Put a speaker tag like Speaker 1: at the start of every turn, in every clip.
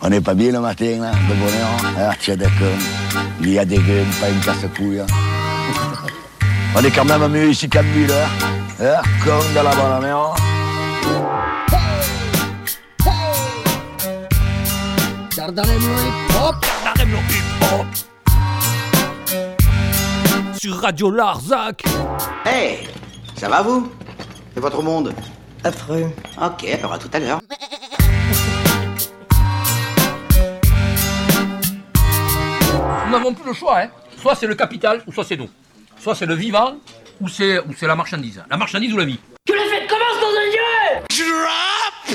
Speaker 1: On n'est pas bien le matin, là, de bonheur. Ah, tiens, d'accord. Il y a des gueules, pas une casse-couille. Hein. On est quand même mieux ici qu'à Müller. Hein, comme dans la bonne mer.
Speaker 2: Gardarem le hip-hop.
Speaker 3: Gardarem le hip-hop. Sur Radio Larzac.
Speaker 4: Hey, ça va vous? C'est votre monde?
Speaker 2: Affreux.
Speaker 4: Ok, alors à tout à l'heure.
Speaker 3: Nous n'avons plus le choix, hein. Soit c'est le capital, ou soit c'est nous. Soit c'est le vivant, ou c'est la marchandise. La marchandise ou la vie.
Speaker 2: Que la fête commence dans un lieu!
Speaker 3: Drop!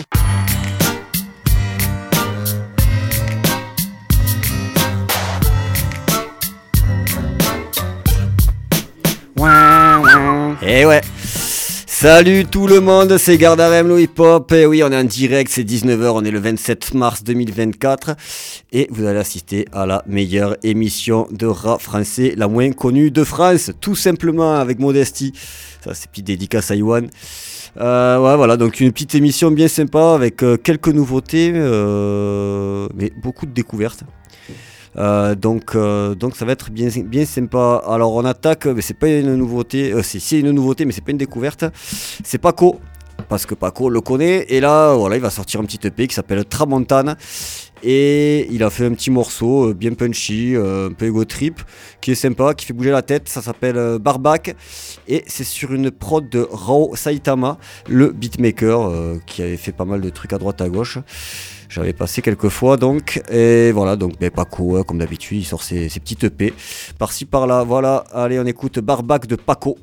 Speaker 5: Et ouais. Salut tout le monde, c'est Gardarem le hip-hop. Et oui, on est en direct, c'est 19h, on est le 27 mars 2024. Et vous allez assister à la meilleure émission de rap français, la moins connue de France. Tout simplement, avec modestie. Ça, c'est petite dédicace à Iwan. Ouais, voilà, donc une petite émission bien sympa avec quelques nouveautés, mais beaucoup de découvertes. Donc ça va être bien sympa. Alors on attaque, mais c'est pas une nouveauté, c'est une nouveauté mais c'est pas une découverte. C'est Paco, parce que Paco le connaît et là voilà il va sortir un petit EP qui s'appelle Tramontane et il a fait un petit morceau bien punchy, un peu ego trip, qui est sympa, qui fait bouger la tête. Ça s'appelle Barbac et c'est sur une prod de Rao Saitama, le beatmaker qui avait fait pas mal de trucs à droite à gauche. J'avais passé quelques fois donc, et voilà, donc Paco, comme d'habitude, il sort ses petites EP, par-ci par-là, voilà, allez on écoute Barbac de Paco.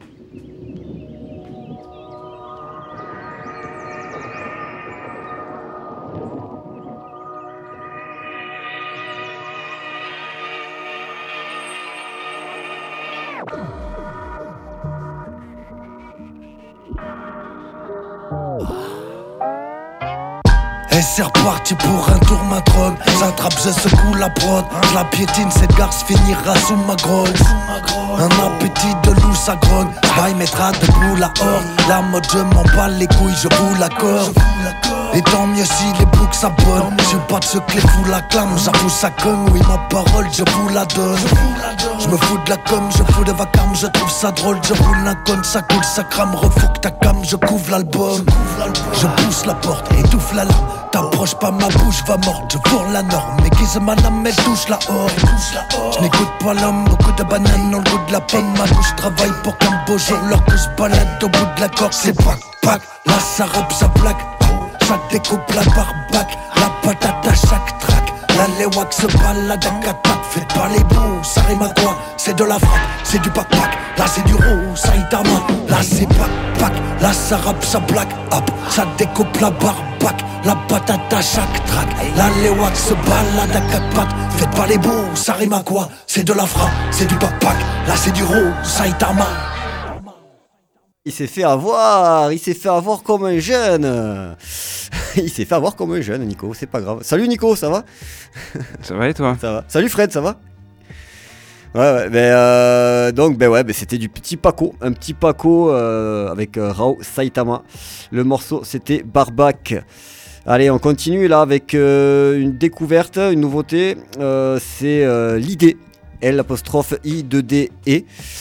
Speaker 6: Et c'est reparti pour un tour ma drogue. J'attrape, je secoue la prod. Je la piétine, cette garce finira sous ma grogne. Un appétit de loup ça grogne. Bah il mettra debout la horde. La mode je m'en bats les couilles, je vous l'accorde. Et tant mieux si les boucs s'abonnent. Je suis pas de ceux que les fous la clament. J'avoue ça cogne, oui ma parole je vous la donne. Je me fous de la com, je fous de vacarme. Je trouve ça drôle, je roule un con. Ça coule, ça crame, refouk ta cam. Je couvre l'album. Je pousse la porte, étouffe la lame. T'approches pas ma bouche, va mordre, je vole la norme. Aiguise ma lame, elle touche la horde. Je n'écoute pas l'homme, beaucoup de bananes dans le goût de la pomme. Ma bouche travaille pour qu'un beau jour leur pousse balade au bout de la corde. C'est pac, là ça rappe, ça plaque. Ça découpe la barbac, la patate à chaque track. La léwak se balade à 4 pattes. Faites pas les beaux, ça rime à quoi? C'est de la frappe, c'est du pac, là c'est du roux, ça Saitama. Là c'est pac, là ça rappe, ça blague. Hop, ça découpe la barbac, la patate à chaque track. La léwak se balade à 4 pattes. Faites pas les beaux, ça rime à quoi? C'est de la frappe, c'est du pac, là c'est du roux, Saitama.
Speaker 5: Il s'est fait avoir comme un jeune. Il s'est fait avoir comme un jeune, Nico, c'est pas grave. Salut Nico, ça va?
Speaker 7: Ça va et toi?
Speaker 5: Ça va. Salut Fred, ça va? Ouais, c'était du petit Paco, un petit Paco avec Rao Saitama. Le morceau c'était Barbac. Allez, on continue là avec une découverte, une nouveauté. C'est l'idée, L''I2DE.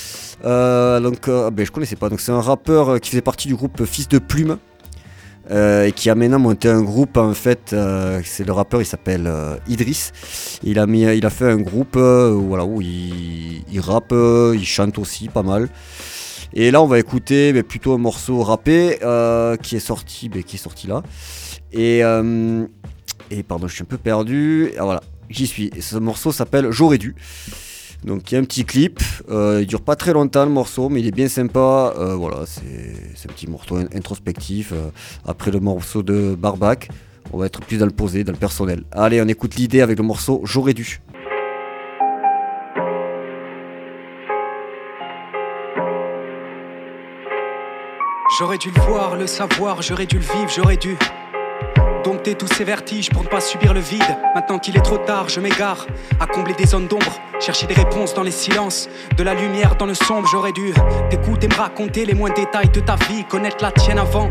Speaker 5: Je connaissais pas. Donc c'est un rappeur qui faisait partie du groupe Fils de Plume et qui a maintenant monté un groupe en fait. C'est le rappeur, il s'appelle Idriss. Il a fait un groupe où il rappe, il chante aussi pas mal. Et là on va écouter plutôt un morceau rappé qui est sorti là. Et pardon, je suis un peu perdu. Ah, voilà, j'y suis. Et ce morceau s'appelle J'aurais dû. Donc il y a un petit clip, il dure pas très longtemps le morceau, mais il est bien sympa. C'est un petit morceau introspectif. Après le morceau de Barbac, on va être plus dans le posé, dans le personnel. Allez, on écoute l'idée avec le morceau J'aurais dû.
Speaker 8: J'aurais dû le voir, le savoir, j'aurais dû le vivre, j'aurais dû dompter tous ces vertiges pour ne pas subir le vide. Maintenant qu'il est trop tard, je m'égare à combler des zones d'ombre, chercher des réponses dans les silences, de la lumière dans le sombre. J'aurais dû t'écouter me raconter les moindres détails de ta vie, connaître la tienne avant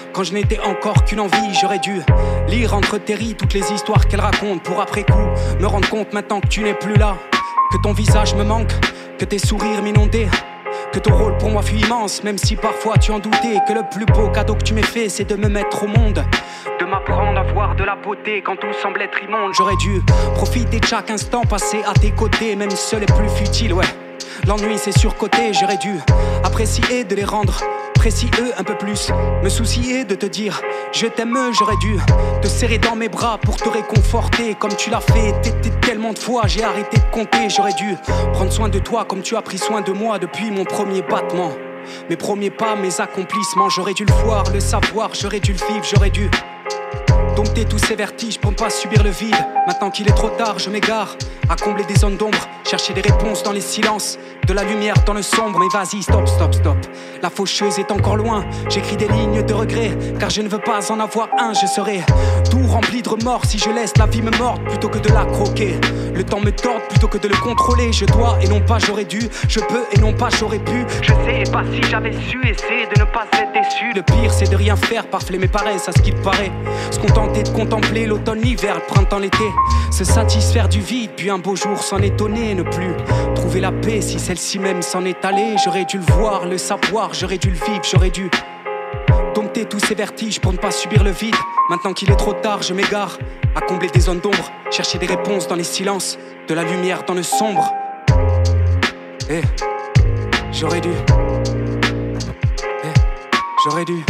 Speaker 8: Quand je n'étais encore qu'une envie, j'aurais dû lire entre tes rides toutes les histoires qu'elle raconte. Pour après coup, me rendre compte maintenant que tu n'es plus là, que ton visage me manque, que tes sourires m'inondaient, que ton rôle pour moi fut immense, même si parfois tu en doutais. Que le plus beau cadeau que tu m'aies fait, c'est de me mettre au monde, de m'apprendre à voir de la beauté quand tout semble être immonde. J'aurais dû profiter de chaque instant passé à tes côtés, même seul et plus futile, ouais. L'ennui c'est surcoté, j'aurais dû apprécier de les rendre précieux un peu plus, me soucier de te dire je t'aime. J'aurais dû te serrer dans mes bras pour te réconforter comme tu l'as fait tellement de fois, j'ai arrêté de compter. J'aurais dû prendre soin de toi comme tu as pris soin de moi depuis mon premier battement, mes premiers pas, mes accomplissements. J'aurais dû le voir, le savoir, j'aurais dû le vivre, j'aurais dû dompter tous ces vertiges pour ne pas subir le vide. Maintenant qu'il est trop tard, je m'égare à combler des zones d'ombre, chercher des réponses dans les silences, de la lumière dans le sombre. Mais vas-y, stop, stop, stop, la faucheuse est encore loin. J'écris des lignes de regret, car je ne veux pas en avoir un. Je serai tout rempli de remords si je laisse la vie me mordre plutôt que de la croquer. Le temps me tord plutôt que de le contrôler. Je dois et non pas j'aurais dû, je peux et non pas j'aurais pu. Je sais pas si j'avais su essayer de ne pas être déçu. Le pire c'est de rien faire, par flemme et paresse à ce qu'il paraît. Se contenter de contempler l'automne, l'hiver, le printemps, l'été. Se satisfaire du vide, puis un beau jour s'en étonner. Ne plus trouver la paix si celle-ci même s'en est allée. J'aurais dû le voir, le savoir, j'aurais dû le vivre, j'aurais dû dompter tous ces vertiges pour ne pas subir le vide. Maintenant qu'il est trop tard, je m'égare à combler des zones d'ombre, chercher des réponses dans les silences, de la lumière dans le sombre. Eh, j'aurais dû. Eh, j'aurais dû.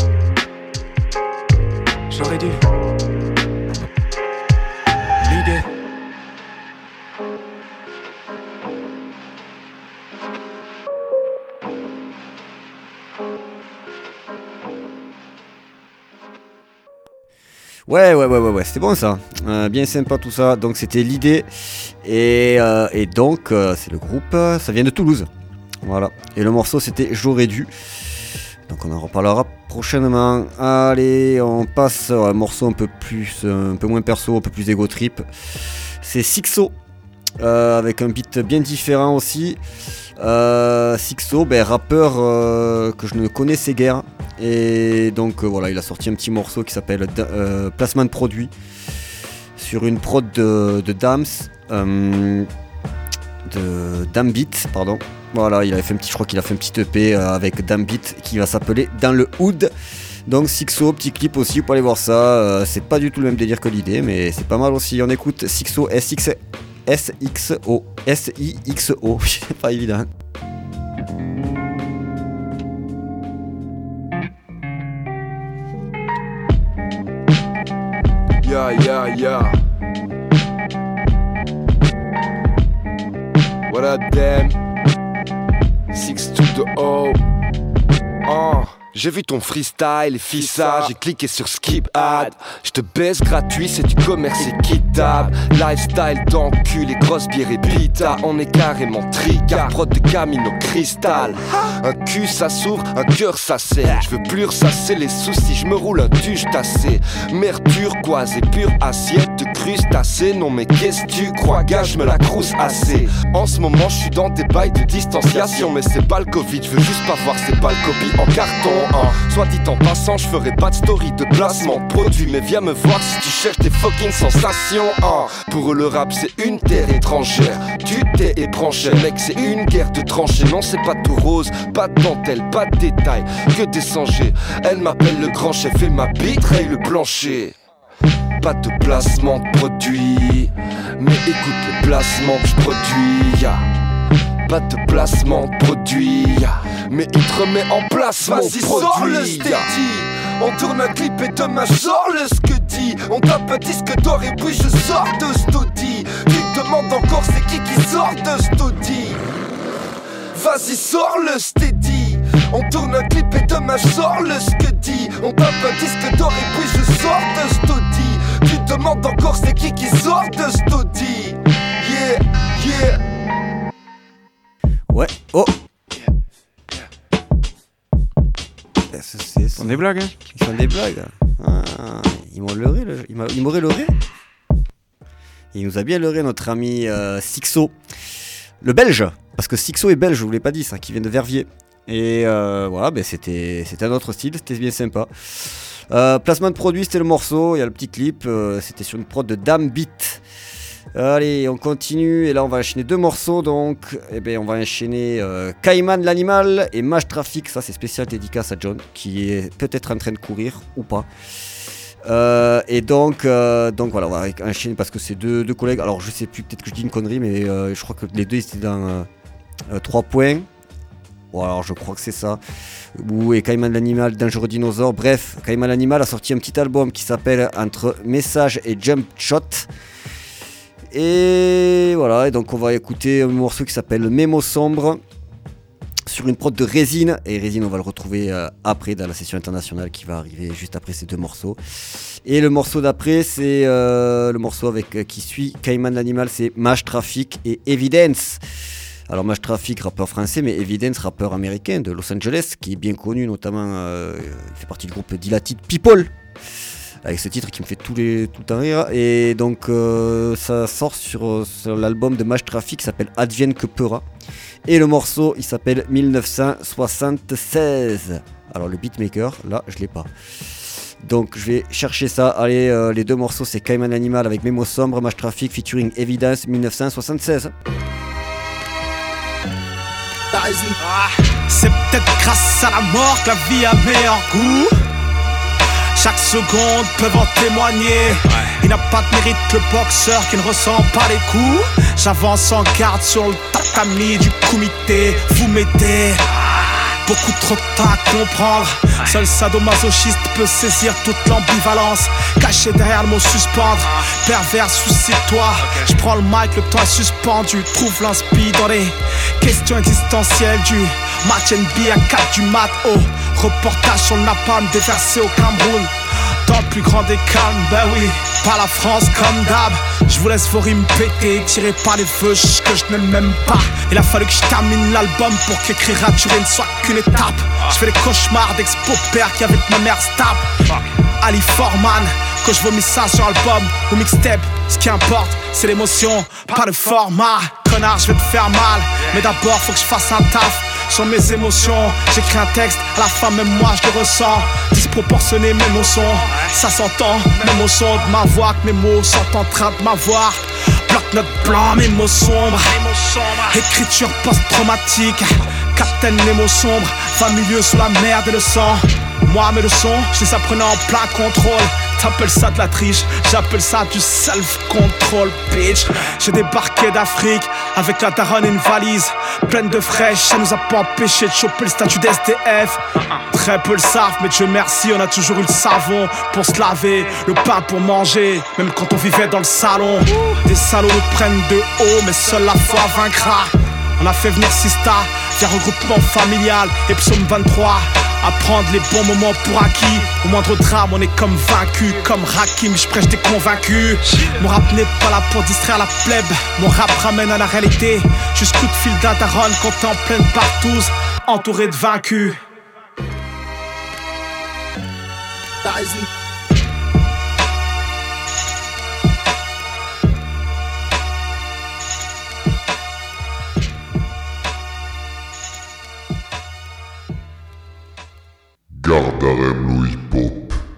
Speaker 8: J'aurais dû. L'idée.
Speaker 5: Ouais, c'était bon ça. Bien sympa tout ça. Donc c'était l'idée. Et donc c'est le groupe, ça vient de Toulouse. Voilà. Et le morceau c'était J'aurais dû. Donc on en reparlera prochainement. Allez, on passe à un morceau un peu moins perso, un peu plus ego trip. C'est Sixo. Avec un beat bien différent aussi. Sixo, rappeur que je ne connaissais guère. Et donc voilà, il a sorti un petit morceau qui s'appelle Placement de produit sur une prod de Dams, de Dambeat, pardon. Voilà, il avait fait je crois qu'il a fait un petit EP avec Dambeat qui va s'appeler Dans le Hood. Donc Sixo, petit clip aussi, vous pouvez aller voir ça. C'est pas du tout le même délire que l'idée, mais c'est pas mal aussi. On écoute Sixo, S-X-O, S-I-X-O, c'est pas évident.
Speaker 9: Yeah. What up, damn? 6 to the O. J'ai vu ton freestyle, fissa, j'ai cliqué sur skip ad. J'te baisse gratuit, c'est du commerce équitable. Lifestyle d'enculé, grosse bière et pita. On est carrément tricard, prod de Camino Cristal. Un cul ça s'ouvre, un cœur ça serre. J'veux plus ressasser les soucis, j'me roule un tuche tassé. Mer turquoise et pure assiette de crustacés. Non mais qu'est-ce tu crois, gars, j'me la crousse assez. En ce moment j'suis dans des bails de distanciation. Mais c'est pas le Covid, j'veux juste pas voir, c'est pas le copie en carton. Soit dit en passant, je ferai pas de story de placement de produit. Mais viens me voir si tu cherches des fucking sensations. Pour eux le rap c'est une terre étrangère. Tu t'es ébranché, mec c'est une guerre de tranchées. Non c'est pas tout rose, pas de dentelle, pas de détails, que des sangers. Elle m'appelle le grand chef et ma bite raye le plancher. Pas de placement de produit, mais écoute les placements que je produis. Pas de placement de produit, mais il te remet en place mon produit. Vas-y, sors le steady. On tourne un clip et demain sors le scuddy. On tape un disque d'or et puis je sors de Stody. Tu te demandes encore c'est qui sort de Stody. Vas-y, sors le steady. On tourne un clip et demain sors le scuddy. On tape un disque d'or et puis je sors de Stody. Tu te demandes encore c'est qui sort de Stody. Yeah.
Speaker 5: Ouais, oh.
Speaker 7: Ils font des blagues, hein.
Speaker 5: Ils font des blagues. Ils m'auraient leurré. Il nous a bien leurré notre ami Sixo, le belge. Parce que Sixo est belge, je vous l'ai pas dit ça, qui vient de Verviers. Et voilà, c'était un autre style, c'était bien sympa. Placement de produit, c'était le morceau, il y a le petit clip, c'était sur une prod de Dame Beat. Allez, on continue, et là on va enchaîner 2 morceaux, donc on va enchaîner Caïman l'animal et Mage Traffic, ça c'est spécial dédicace à John, qui est peut-être en train de courir, ou pas. Donc voilà, on va enchaîner parce que c'est deux collègues, alors je sais plus, peut-être que je dis une connerie, mais je crois que les deux étaient dans 3 points. Bon, alors je crois que c'est ça. Et Caïman l'animal, Dangereux Dinosaure. Bref, Caïman l'animal a sorti un petit album qui s'appelle Entre Message et Jump Shot. Et voilà, et donc on va écouter un morceau qui s'appelle Mémo Sombre sur une prod de Résine. Et Résine, on va le retrouver après dans la session internationale qui va arriver juste après ces 2 morceaux. Et le morceau d'après, c'est le morceau qui suit Caïman l'animal, c'est Mage Traffic et Evidence. Alors Mage Traffic, rappeur français, mais Evidence, rappeur américain de Los Angeles, qui est bien connu, notamment, il fait partie du groupe Dilated People, avec ce titre qui me fait tout le temps rire. Et donc ça sort sur l'album de Mage Traffic qui s'appelle Advienne que Peura. Et le morceau, il s'appelle 1976. Alors le beatmaker, là, je l'ai pas. Donc je vais chercher ça. Allez, les 2 morceaux, c'est Caïman l'animal avec Mémo Sombre, Mage Traffic featuring Evidence 1976.
Speaker 6: C'est peut-être grâce à la mort que la vie a meilleur goût. Chaque seconde peut en témoigner. Il n'a pas de mérite le boxeur qui ne ressent pas les coups. J'avance en garde sur le tatami du comité. Vous m'aidez. Beaucoup trop de temps à comprendre. Seul sadomasochiste peut saisir toute l'ambivalence cachée derrière le mot suspendre. Pervers, soucie-toi. Je prends le mic, le temps est suspendu. Trouve l'inspi dans les questions existentielles du match NBA à 4 du mat. Oh, reportage sur le napalm déversé au Cameroun. Dans le plus grand des calmes, ben oui, pas la France comme d'hab. Je vous laisse vos rimes péter, tirez par les feux que je n'aime même pas. Il a fallu que je termine l'album pour qu'écrire à Turin ne soit qu'une étape. Je fais les cauchemars d'ex-beau-père qui avec ma mère stable. Ali Forman, que je vomis ça sur album ou mixtape. Ce qui importe, c'est l'émotion, pas le format. Connard, je vais te faire mal, mais d'abord faut que je fasse un taf sur mes émotions. J'écris un texte, à la fin même moi je le ressens. Disproportionné même au son, ça s'entend. Même au son de ma voix, que mes mots sont en train de m'avoir. Bloc-notes blanc, mes mots sombres. Écriture post-traumatique. Captain les mots sombres, 20 milieux sous la merde et le sang. Moi mes leçons, je les apprenais en plein contrôle. T'appelles ça de la triche, j'appelle ça du self-control, bitch. J'ai débarqué d'Afrique avec la daronne et une valise pleine de fraîches. Ça nous a pas empêché de choper le statut d'SDF. Très peu le savent, mais Dieu merci, on a toujours eu le savon pour se laver, le pain pour manger, même quand on vivait dans le salon. Des salauds nous prennent de haut, mais seule la foi vaincra. On a fait venir Sista, via regroupement familial et psaume 23. À prendre les bons moments pour acquis. Au moindre drame, on est comme vaincu. Comme Rakim, je prêche des convaincus. Mon rap n'est pas là pour distraire la plèbe. Mon rap ramène à la réalité. Juste coup de fil d'un daron quand t'es en pleine partouze, entouré de vaincus.
Speaker 10: Gardarem le hip-hop.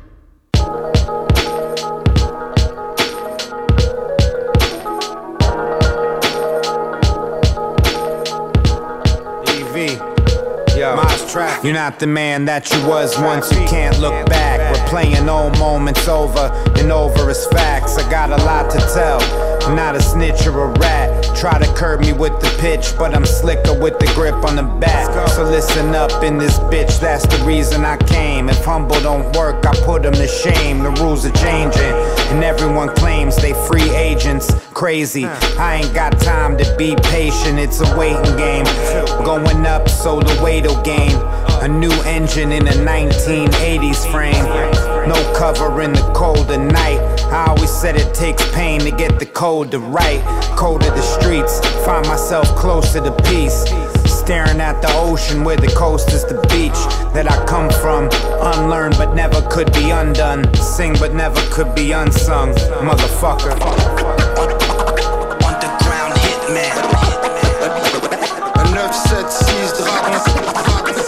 Speaker 11: You're not the man that you was once, you can't look back. We're playing old moments over and over as facts. I got a lot to tell, I'm not a snitch or a rat. Try to curb me with the pitch, but I'm slicker with the grip on the bat. So listen up in this bitch, that's the reason I came. If humble don't work, I put them to shame. The rules are changing, and everyone claims they free agents. Crazy, I ain't got time to be patient, it's a waiting game. Going up so the weight'll gain. A new engine in a 1980s frame. No cover in the cold of night. I always said it takes pain to get the code to write. Code of the streets, find myself closer to peace. Staring at the ocean where the coast is the beach that I come from. Unlearned but never could be undone. Sing but never could be unsung. Motherfucker.
Speaker 6: Underground hitman. 976 dragon.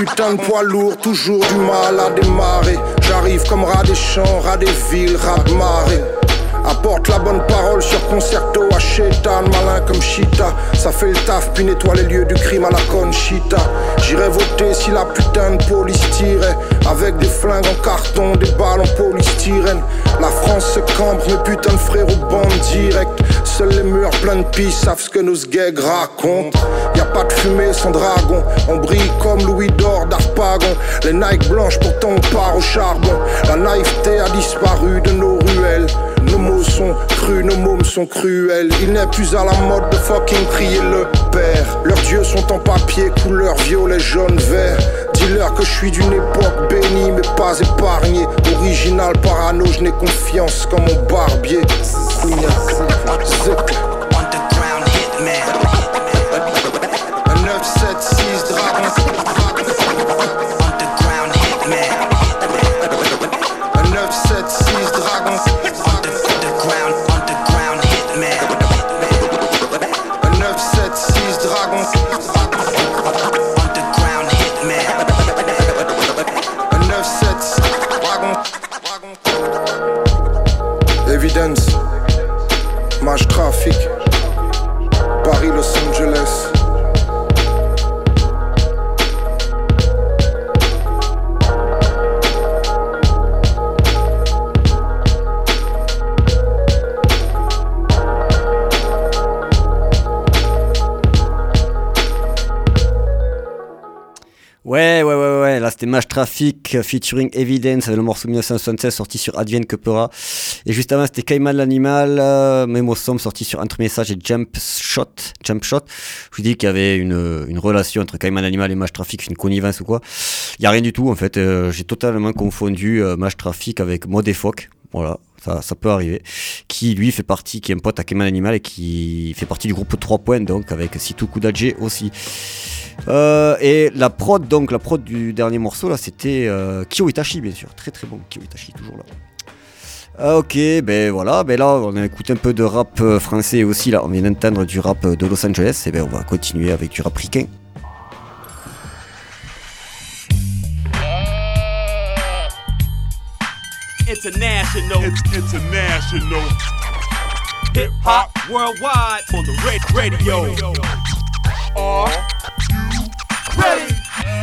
Speaker 12: putain de poids lourd, toujours du mal à démarrer. J'arrive comme rat des champs, rat des villes, rat de marée. Apporte la bonne parole sur concerto à Chétan, malin comme Chita. Ça fait le taf, puis nettoie les lieux du crime à la Conchita. J'irai voter si la putain de police tirait, avec des flingues en carton, des balles en polystyrène. La France se cambre, mes putains de frères aux bandes directes. Seuls les murs pleins de pis savent ce que nos sgegs racontent. Y'a pas de fumée sans dragon, on brille comme Louis d'Or d'Arpagon. Les Nike blanches pourtant on part au charbon. La naïveté a disparu de nos ruelles. Nos mots sont crus, nos mômes sont cruels. Il n'est plus à la mode de fucking prier le père. Leurs dieux sont en papier, couleur violet, jaune, vert. Dis-leur que je suis d'une époque bénie mais pas épargnée. Original parano, je n'ai confiance comme mon barbier.
Speaker 6: Underground hitman.
Speaker 12: Un 976 dragon.
Speaker 6: Underground hitman.
Speaker 12: Un 976 dragon.
Speaker 6: Underground hitman.
Speaker 12: Un 976 dragon.
Speaker 6: Underground hitman.
Speaker 12: Un 976 dragon. Evidence. Mage trafic. Paris, Los Angeles.
Speaker 5: Ouais, là c'était Mage Traffic featuring Evidence avec le morceau 1976 sorti sur Advienne que Pera. Et juste avant c'était Caïman l'animal, Memo Som sorti sur Entre Messages et Jump Shot. Je vous dis qu'il y avait une relation entre Caïman l'animal et Mage Traffic, une connivence ou quoi. Il n'y a rien du tout en fait, j'ai totalement confondu Mage Traffic avec Modéfoc, voilà. Ça peut arriver, qui lui fait partie, qui est un pote à Caïman l'animal et qui fait partie du groupe 3 points donc avec Sitou Koudadje aussi. Et la prod du dernier morceau là c'était Kyo Itachi bien sûr, très très bon Kyo Itachi toujours là. Ok, ben voilà, ben là on a écouté un peu de rap français aussi là, on vient d'entendre du rap de Los Angeles et ben on va continuer avec du rap ricain.
Speaker 13: International. Hip hop worldwide on the radio. Are you ready?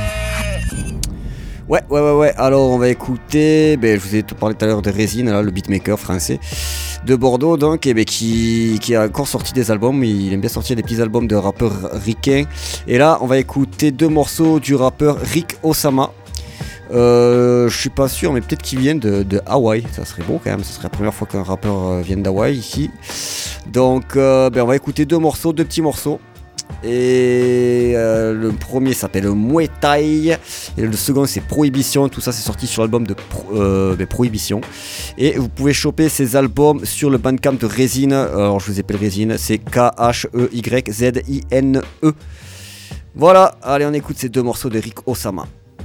Speaker 5: Ouais, alors on va écouter, je vous ai parlé tout à l'heure de Résine, là, le beatmaker français de Bordeaux donc, et qui a encore sorti des albums, il aime bien sortir des petits albums de rappeurs ricains. Et là on va écouter 2 morceaux du rappeur Rick Osama. Je suis pas sûr, mais peut-être qu'il vient de Hawaï, ça serait bon quand même, ça serait la première fois qu'un rappeur vienne d'Hawaï ici. Donc on va écouter 2 petits morceaux. Et le premier s'appelle Muay Thai et le second c'est Prohibition. Tout ça c'est sorti sur l'album de Prohibition. Et vous pouvez choper ces albums sur le bandcamp de Résine. Alors je vous appelle Résine, c'est Kheyzine. Voilà, allez on écoute ces 2 morceaux de Rick Osama.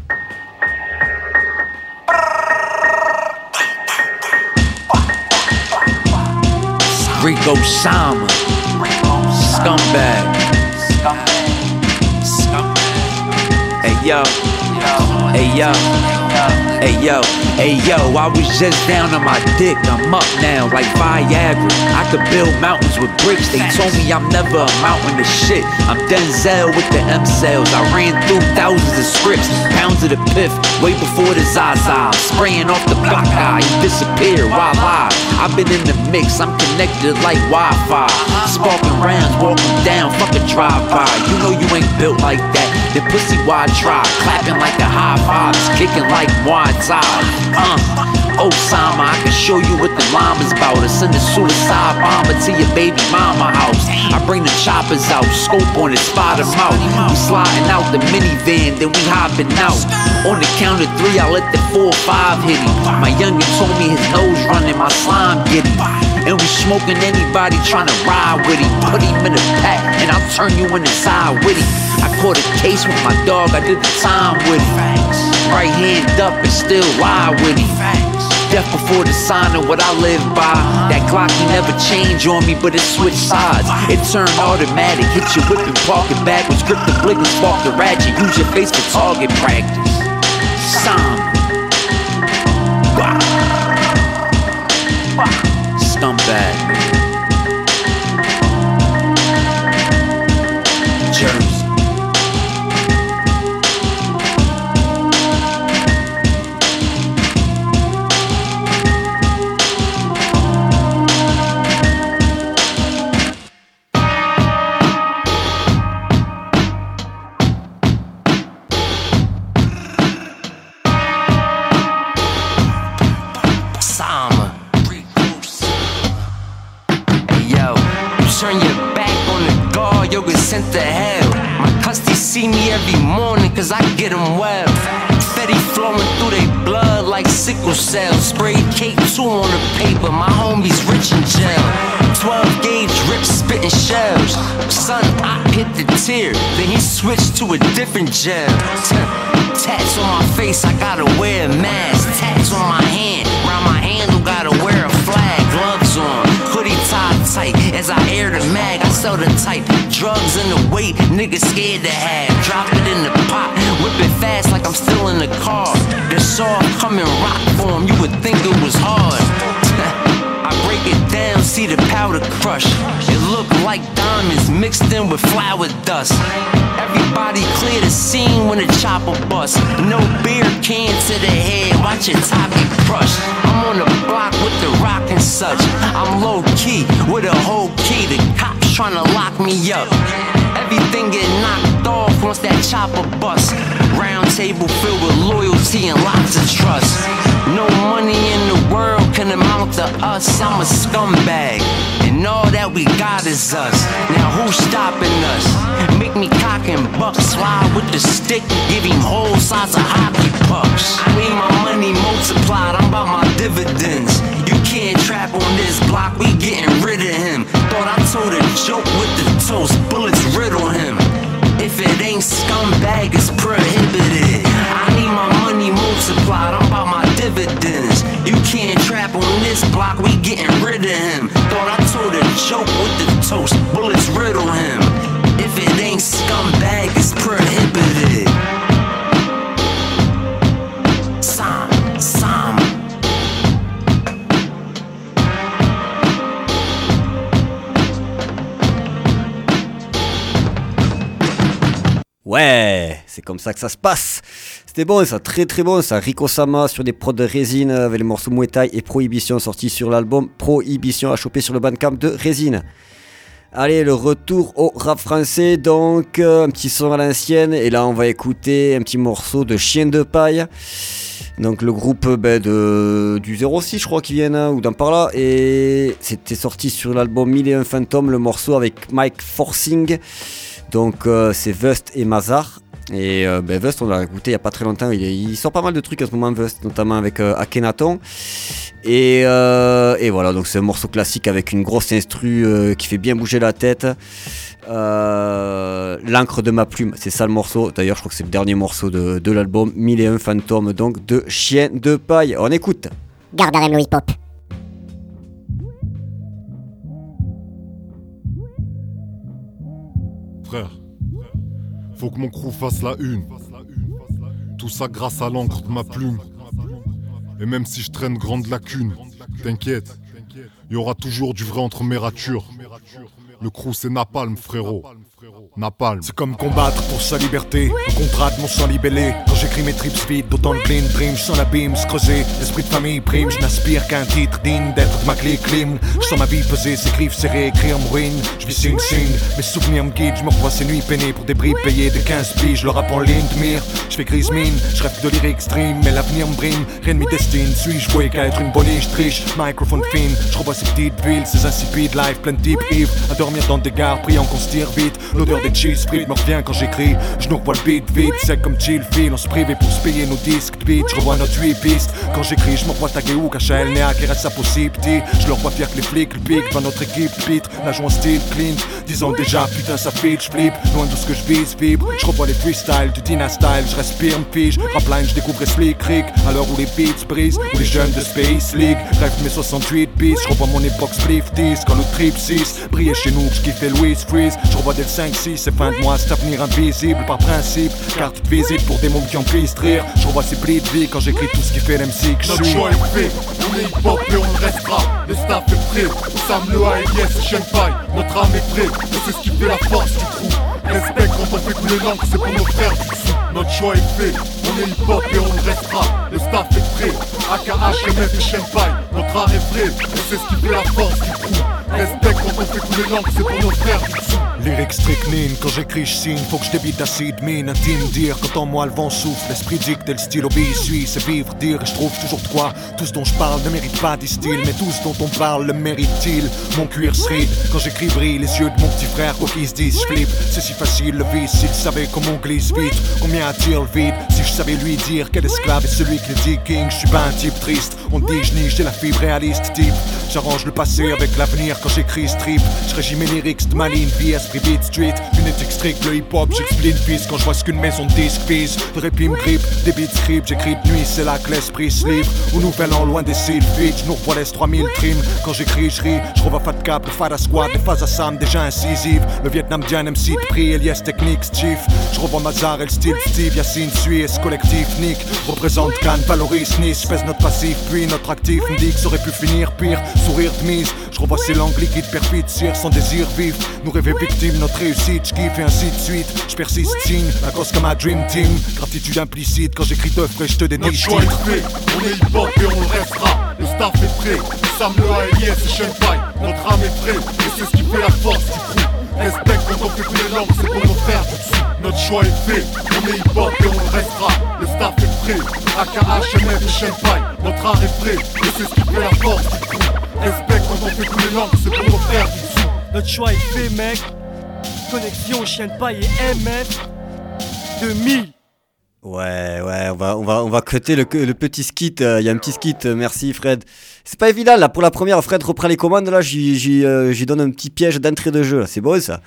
Speaker 14: Rico Sama, scumbag. Hey yo, I was just down on my dick, I'm up now like Viagra. I could build mountains with bricks, they told me I'm never amounting to shit. I'm Denzel with the M-cells, I ran through thousands of scripts, pounds of the piff, way before the Zaza. I'm spraying off the block eye, you disappear, why lie? I've been in the mix, I'm connected like Wi-Fi. Sparking rounds, walking down, fuck a drive-by. You know you ain't built like that, then pussy wide try. Clapping like a high five, kicking like Muay Thai. Osama, I can show you what the llama's about. I send a suicide bomber to your baby mama house. I bring the choppers out, scope on it, spot them out. We sliding out the minivan, then we hopping out. On the count of 3, I let the 4 or 5 hit him. My youngin' told me his nose running, my slime get him. And we smoking anybody trying to ride with him. Put him in a pack, and I'll turn you in the side with him. I caught a case with my dog, I did the time with him. Right hand up and still lie with him. death before the sign of what I live by. That Glock he never changed on me, but it switched sides. It turned automatic, hit your whip and park it backwards. Grip the blick and spark the ratchet. Use your face for target practice. Scumbag. Jersey.
Speaker 15: Sent to hell. My custies see me every morning cause I get them well. Fetty flowing through they blood like sickle cells. Sprayed K2 on the paper, my homie's rich in jail. 12 gauge rip spitting shells. Son, I hit the tier, then he switched to a different gel. Tats on my face, I gotta wear a mask. Tats on my hand, round my handle gotta wear a flag. Gloves on, hoodie tied tight as I air the mag. I sell the type drugs in the weight niggas scared to have. Drop it in the pot, whip it fast like I'm still in the car. The saw coming rock form, you would think it was hard. I break it down, see the powder crush. It look like diamonds mixed in with flour dust. Everybody clear the scene when the chopper bust. No beer can to the head, watch your top get crushed. I'm on the block with the rock and such. I'm low key with a whole key. The cops tryna lock me up. Everything get knocked off once that chopper bust. Round table filled with loyalty and lots of trust. No money in the world can amount to us. I'm a scumbag, and all that we got is us. Now who's stopping us? Make me cock and buck, slide with the stick, give him whole size of hockey pucks. I need my money multiplied, I'm about my dividends. You can't trap on this block, we getting rid of him. Thought I told a joke with the toast, bullets riddle him. If it ain't scumbag, it's prohibited. I need my money multiplied, I'm about my dividends. You can't trap on this block, we getting rid of him. Thought I told a joke with the toast, bullets riddle him. If it ain't scumbag, it's prohibited. Sam.
Speaker 5: Ouais, c'est comme ça que ça se passe. C'était bon ça, très très bon ça. Rico Sama sur des prods de résine avec les morceaux Muay Thai et Prohibition sortis sur l'album Prohibition à choper sur le bandcamp de Résine. Allez, le retour au rap français, donc un petit son à l'ancienne. Et là on va écouter un petit morceau de Chien de Paille. Donc le groupe du 06 je crois qui vient ou d'un par là. Et c'était sorti sur l'album 1001 Fantômes, le morceau avec Mike Forcing. Donc c'est Vust et Mazar. Et Vust on l'a écouté il n'y a pas très longtemps. Il sort pas mal de trucs en ce moment Vust, notamment avec Akhenaton. Et voilà, donc c'est un morceau classique avec une grosse instru qui fait bien bouger la tête. L'encre de ma plume, c'est ça le morceau. D'ailleurs je crois que c'est le dernier morceau de l'album 1001 Fantômes, donc de Chien de Paille. On écoute.
Speaker 16: Garde RM le hip-hop.
Speaker 17: Frère, faut que mon crew fasse la une. Tout ça grâce à l'encre de ma plume. Et même si je traîne grande lacune, t'inquiète, y aura toujours du vrai entre mes ratures. Le crew c'est Napalm frérot. Napalm.
Speaker 6: C'est comme combattre pour sa liberté. Un contrat de mon sang libellé. Quand j'écris mes trips vides, d'autant de blind dream. J'sens l'abîme se creuser, l'esprit de famille prime. Je n'aspire qu'à un titre digne d'être de ma clé clim. J'sens ma vie peser, ses griffes serrées, écrire en ruine. J'vis sing sing, mes souvenirs me guident. J'me revois ces nuits peinées pour des bris payés de 15 piges. Le rap en ligne de mire, j'fais grise mine. J'rêve de lyrics stream, mais l'avenir me brime. Rien de m'y destine, suis-je voué qu'à être une bonnie, j'triche. Microphone fine, j'revois ces petites villes, ces insipides lives pleines de deep ivres. À dormir dans des gares, priant qu'on se tire vite. L'odeur des cheese frites me revient quand j'écris. Je nous revois le beat vite, c'est comme chill feel. On se privait pour se payer nos disques de beat. Je revois notre 8 pistes. Quand j'écris, je me revois taguer où KHL, Néa qui reste sa possible petit. Je leur vois fier que les flics, le pic, dans notre équipe, pitre. La joue en style clean, disons déjà putain ça fit, j'flip. Loin de ce que je vise, vibre. Je revois les freestyles du Dina style. Je respire, me fige. Rapline, je découvre Slick Rick. À l'heure où les beats brisent, où les jeunes de Space League rêvent de mes 68 bis. Je revois mon époque spliff 10 quand le trip 6 brillait chez nous, je kiffais Louis Freeze. Je revois dès le 5-6, c'est fin de mois, cet avenir invisible par principe. Carte de visite pour des mômes qui ont pris rire. Je revois ces plis de vie quand j'écris tout ce qui fait l'MC que je suis.
Speaker 17: Notre choix est fait, on est hip-hop et on le restera. Le staff est prêt, Sam le A&S et Shenpai. Notre âme est prête, et c'est ce qui fait la force du trou. Respect quand on fait couler l'encre, c'est pour nos frères du dessous. Notre choix est fait, on est hip-hop et on le restera. Le staff est prêt, AKH, MF et Shenpai. Notre art est vrai, et c'est ce qui fait la force du trou. Respect quand on fait couler l'encre, c'est pour nos frères du dessous.
Speaker 6: Lyrics strychnine, quand j'écris je signe, faut que je débite acide mine, intime dire, quand en moi le vent souffle, l'esprit dicte et le style obéit, suit, c'est vivre, dire, et je trouve toujours de quoi, tout ce dont je parle ne mérite pas d'istyle, mais tout ce dont on parle le mérite-t-il, mon cuir se ride, quand j'écris brille les yeux de mon petit frère, quoi qu'ils se disent, je flippe, c'est si facile le vice, s'il savait comment on glisse vite, combien attire le vide, si je savais lui dire quel esclave est celui qui le dit king, je suis pas un type triste, on dit je niche, j'ai la fibre réaliste type, j'arrange le passé avec l'avenir quand j'écris strip, je régime mes lyrics de ma ligne vie, esprit beat street, une éthique stricte, le hip-hop, j'explique fils quand je vois ce qu'une maison de disque vise, de répit me grippe, des beats script, j'écris de nuit, c'est là que l'esprit se livre, au nouvel an loin des cils vite, je nous revois les 3000 trim, quand j'écris je ris, je revois Fat Cap, le Fada Squad, les phases à Sam déjà incisives, le Vietnam Dian MC de prix, Elias Techniques, Chief, je revois Mazar et le style Steve, Yacine Suisse, collectif Nick, représente Cannes, valorise Nice, pèse notre passif, puis notre actif, me dit que ça aurait pu finir pire, sourire de mise, je revois ces langues liquides, perfides, cire sans désir vif, nous rêver victimes, notre réussite, je kiffe et ainsi de suite, je persiste, signe, la cause comme un dream team, gratitude implicite, quand j'écris d'œufs frais, je te déniche.
Speaker 17: Notre choix est fait, on est hip-hop et on le restera, le staff est prêt, Sam le A&S et Shenpai, notre âme est prête, et c'est ce qui fait la force du trou. Respect quand on fait couler l'encre, c'est pour nos frères du dessous. Notre choix est fait, on est hip-hop et on le restera, le staff est prêt, AKH, MF et Shenpai, notre art est prêt, et c'est ce qui fait la force du trou. Respect quand on fait couler l'encre, c'est pour nos frères du dessous.
Speaker 16: Notre choix est fait, mec. Connexion Shenpai et MF 2000.
Speaker 5: Ouais, on va cutter le petit skit. Il y a un petit skit, merci Fred. C'est pas évident là, pour la première, Fred reprend les commandes. Là, j'y donne un petit piège d'entrée de jeu. Là. C'est beau ça.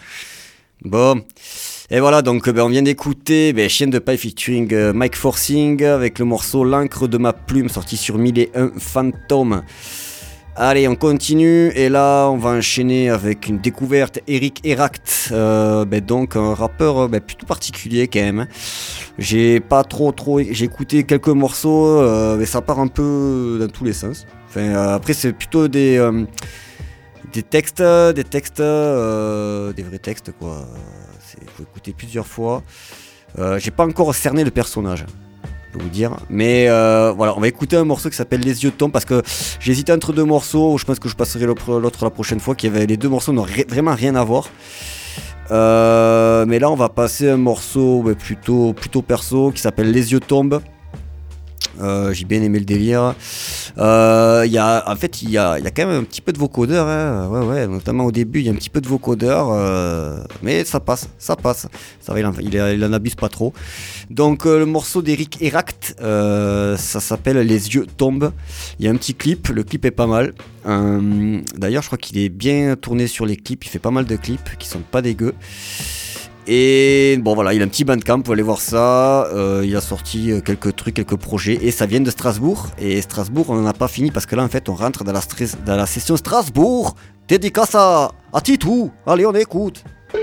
Speaker 5: Bon. Et voilà, donc on vient d'écouter Chien de paille featuring Mike Forcing avec le morceau L'encre de ma plume, sorti sur 1001 Fantômes. Allez, on continue et là on va enchaîner avec une découverte, Eric Eract, donc un rappeur plutôt particulier quand même. J'ai écouté quelques morceaux, mais ça part un peu dans tous les sens. Enfin, après c'est plutôt des vrais textes quoi. Il faut écouter plusieurs fois. J'ai pas encore cerné le personnage. Vous dire, mais voilà, on va écouter un morceau qui s'appelle Les Yeux tombent parce que j'ai hésité entre deux morceaux. Je pense que je passerai l'autre la prochaine fois. Les deux morceaux n'ont vraiment rien à voir. Mais là, on va passer un morceau plutôt perso qui s'appelle Les Yeux tombent. J'ai bien aimé le délire. Il y a quand même un petit peu de vocodeur, hein. Ouais, notamment au début, il y a un petit peu de vocodeur, mais ça passe. Ça va, il en abuse pas trop. Donc le morceau d'Eric Eract, ça s'appelle Les Yeux tombent. Il y a un petit clip, le clip est pas mal. D'ailleurs, je crois qu'il est bien tourné sur les clips. Il fait pas mal de clips qui sont pas dégueux. Et bon voilà, il a un petit bandcamp, vous pouvez aller voir ça. Il a sorti quelques projets et ça vient de Strasbourg. Et Strasbourg, on n'en a pas fini parce que là en fait on rentre dans la session Strasbourg. Dédicace à Titou. Allez, on écoute.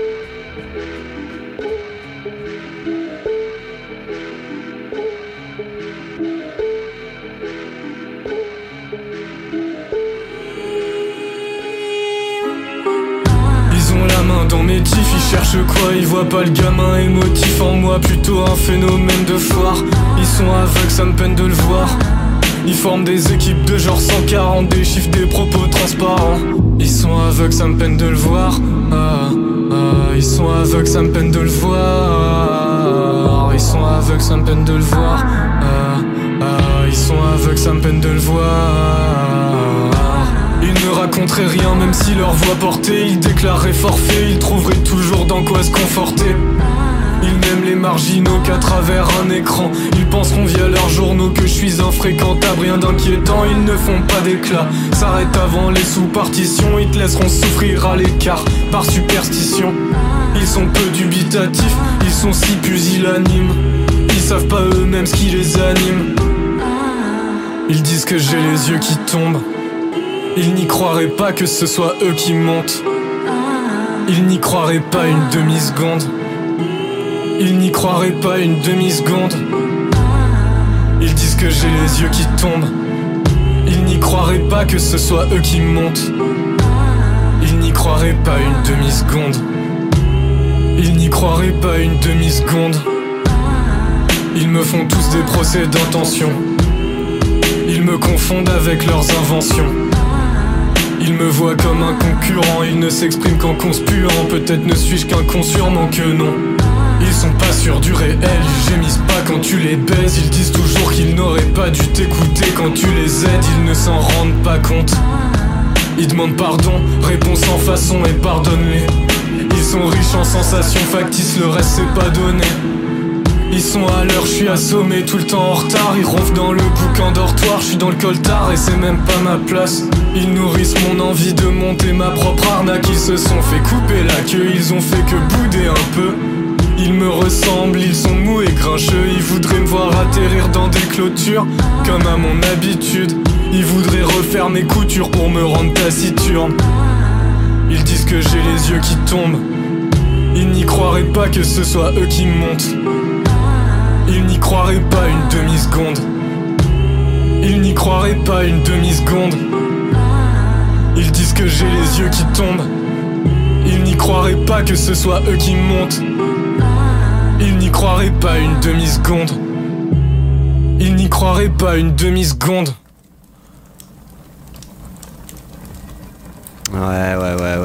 Speaker 18: Dans mes tifs, ils cherchent quoi? Ils voient pas le gamin émotif en moi, plutôt un phénomène de foire. Ils sont aveugles, ça me peine de le voir. Ils forment des équipes de genre 140, des chiffres, des propos transparents. Ils sont aveugles, ça me peine de le voir. Ils sont aveugles, ça me peine de le voir. Ils sont aveugles, ça me peine de le voir. Ils sont aveugles, ça me peine de le voir. Ils ne racontent raconteraient rien même si leur voix portait. Ils déclareraient forfait, ils trouveraient toujours dans quoi se conforter. Ils n'aiment les marginaux qu'à travers un écran. Ils penseront via leurs journaux que je suis infréquentable. Rien d'inquiétant, ils ne font pas d'éclat. S'arrêtent avant les sous-partitions. Ils te laisseront souffrir à l'écart par superstition. Ils sont peu dubitatifs, ils sont si pusillanimes. Ils savent pas eux-mêmes ce qui les anime. Ils disent que j'ai les yeux qui tombent. Ils n'y croiraient pas que ce soit eux qui montent. Ils n'y croiraient pas une demi-seconde. Ils n'y croiraient pas une demi-seconde. Ils disent que j'ai les yeux qui tombent. Ils n'y croiraient pas que ce soit eux qui montent. Ils n'y croiraient pas une demi-seconde. Ils n'y croiraient pas une demi-seconde. Ils me font tous des procès d'intention. Ils me confondent avec leurs inventions. Ils me voient comme un concurrent. Ils ne s'expriment qu'en conspuant. Peut-être ne suis-je qu'un con, sûrement que non. Ils sont pas sûrs du réel, ils gémissent pas quand tu les baises. Ils disent toujours qu'ils n'auraient pas dû t'écouter quand tu les aides. Ils ne s'en rendent pas compte. Ils demandent pardon, réponse en façon et pardonne-les. Ils sont riches en sensations factices, le reste c'est pas donné. Ils sont à l'heure, je suis assommé, tout le temps en retard. Ils ronflent dans le boucan dortoir, je suis dans le coltard et c'est même pas ma place. Ils nourrissent mon envie de monter ma propre arnaque. Ils se sont fait couper la queue, ils ont fait que bouder un peu. Ils me ressemblent, ils sont mous et grincheux. Ils voudraient me voir atterrir dans des clôtures, comme à mon habitude. Ils voudraient refaire mes coutures pour me rendre taciturne. Ils disent que j'ai les yeux qui tombent. Ils n'y croiraient pas que ce soit eux qui montent. Ils n'y croiraient pas une demi-seconde. Ils n'y croiraient pas une demi-seconde. Ils disent que j'ai les yeux qui tombent. Ils n'y croiraient pas que ce soit eux qui montent. Ils n'y croiraient pas une demi-seconde. Ils n'y croiraient pas une demi-seconde.
Speaker 5: Ouais.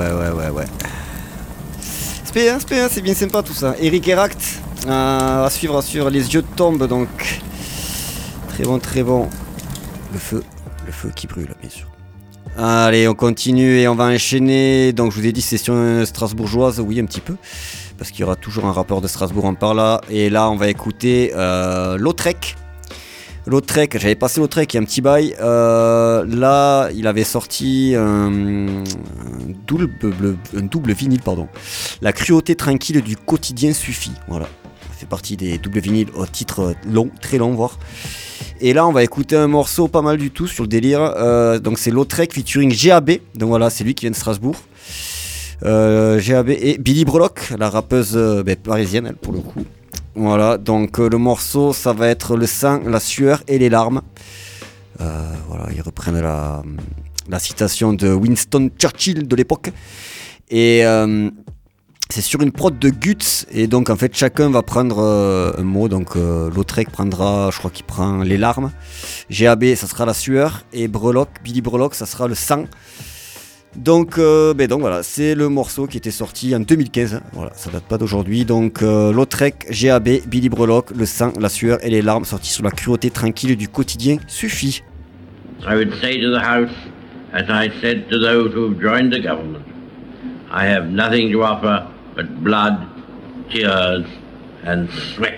Speaker 5: C'est bien sympa tout ça. Eric Eract, à suivre sur Les Yeux tombent donc. Très bon. Le feu qui brûle, bien sûr. Allez, on continue et on va enchaîner. Donc, je vous ai dit, session strasbourgeoise, oui, un petit peu. Parce qu'il y aura toujours un rappeur de Strasbourg en par là. Et là, on va écouter Lautrec. Lautrec, j'avais passé Lautrec il y a un petit bail. Là, il avait sorti un double vinyle, pardon. La cruauté tranquille du quotidien suffit. Voilà, ça fait partie des doubles vinyles au titre long, très long, voire. Et là, on va écouter un morceau pas mal du tout sur le délire. Donc, c'est Lautrec featuring GAB. Donc voilà, c'est lui qui vient de Strasbourg. GAB et Billy Breloque, la rappeuse parisienne, elle, pour le coup. Voilà, donc le morceau, ça va être le sang, la sueur et les larmes. Voilà, ils reprennent la citation de Winston Churchill de l'époque. Et c'est sur une prod de Guts. Et donc, en fait, chacun va prendre un mot. Donc, Lautrec prendra, je crois qu'il prend les larmes. GAB, ça sera la sueur. Et Breloque, Billy Breloque, ça sera le sang. Donc voilà, c'est le morceau qui était sorti en 2015. Voilà, ça date pas d'aujourd'hui. Donc Lautrec, GAB, Billy Breloque, le sang, la sueur et les larmes, sortis sur la cruauté tranquille du quotidien suffit.
Speaker 19: I would say to the House, as I said to those who have joined the government, I have nothing to offer but blood, tears and sweat.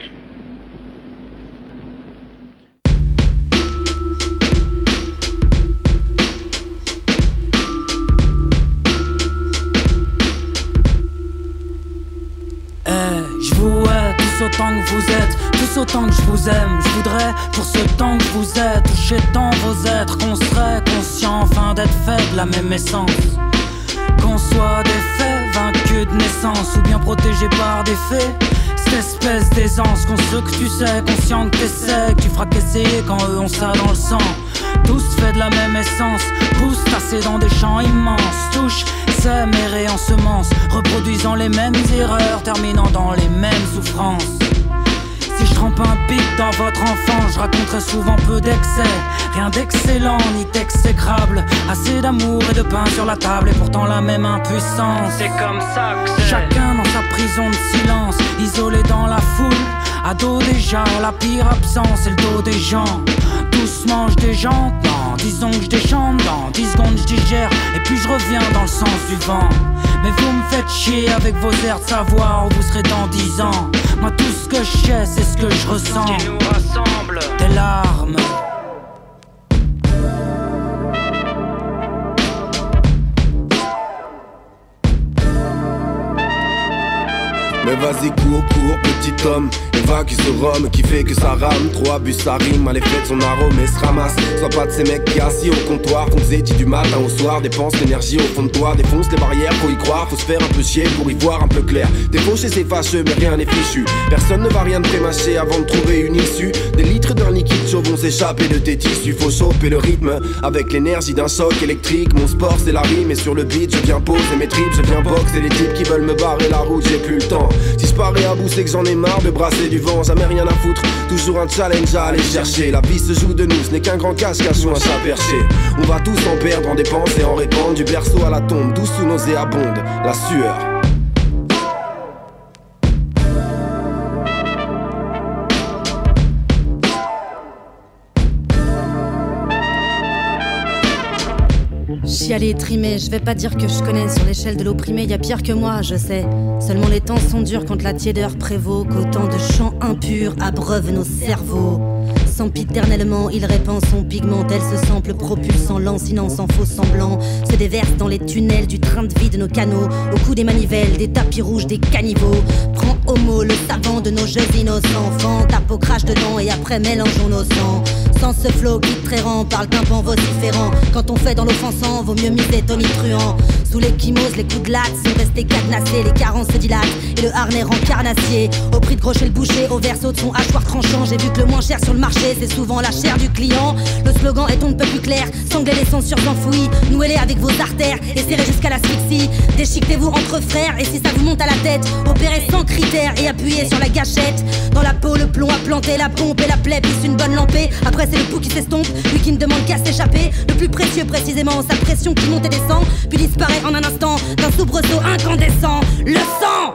Speaker 20: Autant que vous êtes, tous autant que je vous aime. Je voudrais, pour ce temps que vous êtes, toucher dans vos êtres, qu'on serait conscient enfin d'être fait de la même essence. Qu'on soit des faits, vaincus de naissance, ou bien protégés par des faits. Cette espèce d'aisance, qu'on sait que tu sais, conscient que t'essaies, que tu feras qu'essayer quand eux ont ça dans le sang. Tous faits de la même essence, poussent tassés dans des champs immenses, touchent, sèment et réensemencent, reproduisant les mêmes erreurs, terminant dans les mêmes souffrances. Si je trempe un pic dans votre enfance, je raconterai souvent peu d'excès, rien d'excellent ni d'exécrable, assez d'amour et de pain sur la table et pourtant la même impuissance. C'est comme ça que c'est. Chacun dans sa prison de silence, isolé dans la foule, à dos déjà, la pire absence, c'est le dos des gens. Tous mangent des gens, non, disons que je déchante, dans 10 secondes je digère, et puis je reviens dans le sens du vent. Mais vous me faites chier avec vos airs de savoir où vous serez dans 10 ans. Moi tout ce que je sais, c'est ce que je ressens. Ce qui nous rassemble, des larmes.
Speaker 6: Mais vas-y cours, petit homme, évacue ce rhum qui fait que ça rame. Trop abus, ça rime, mal effet de son arôme et se ramasse. Sois pas de ces mecs qui assis au comptoir font des études du matin au soir. Dépense l'énergie au fond de toi, défonce les barrières, faut y croire. Faut se faire un peu chier pour y voir un peu clair. Débaucher c'est fâcheux mais rien n'est fichu. Personne ne va rien te prémâcher avant de trouver une issue. Des litres d'un liquide chaud vont s'échapper de tes tissus. Faut choper le rythme avec l'énergie d'un choc électrique. Mon sport c'est la rime et sur le beat je viens poser mes tripes. Je viens boxer les types qui veulent me barrer la route, j'ai plus le temps. Si je parais à bout c'est que j'en ai marre de brasser du vent. Jamais rien à foutre, toujours un challenge à aller chercher. La vie se joue de nous, ce n'est qu'un grand cache-cache ou un chat perché. On va tous en perdre, en dépenser et en répandre. Du berceau à la tombe, douce sous nauséabonde, la sueur.
Speaker 21: Chialer, trimer, je vais pas dire que je connais. Sur l'échelle de l'opprimé, y a pire que moi, je sais. Seulement les temps sont durs quand la tiédeur prévaut. Qu'autant de chants impurs abreuvent nos cerveaux. Sempiternellement, il répand son pigment, tel ce sample propulsant, lancinant sans faux semblant. Se déverse dans les tunnels du train de vie de nos canaux. Au cou des manivelles, des tapis rouges, des caniveaux. Prends homo, le savant de nos jeux innocents. Enfant, tape au crash dedans et après mélangeons nos sangs. Sans ce flow qui trairant, parle d'un pan vociférant. Quand on fait dans l'offensant, vaut mieux miser tonitruant. Sous l'échymose, les coups de latte sont restés cadenassés. Les carences se dilatent et le harnais rend carnassier. Au prix de Gros chez le boucher, au verso de son hachoir tranchant. J'ai vu que le moins cher sur le marché, c'est souvent la chair du client. Le slogan est on ne peut plus clair, sangler les censures enfouies. Nouez-les avec vos artères et serrez jusqu'à l'asphyxie. Déchiquetez-vous entre frères et si ça vous monte à la tête, opérez sans critères et appuyez sur la gâchette. Dans la peau, le plomb a planté, la pompe et la plaie pisse une bonne lampée. Après c'est le pouls qui s'estompe, lui qui ne demande qu'à s'échapper. Le plus précieux précisément, sa pression qui monte et descend, puis disparaît en un instant d'un soubresaut incandescent. Le sang!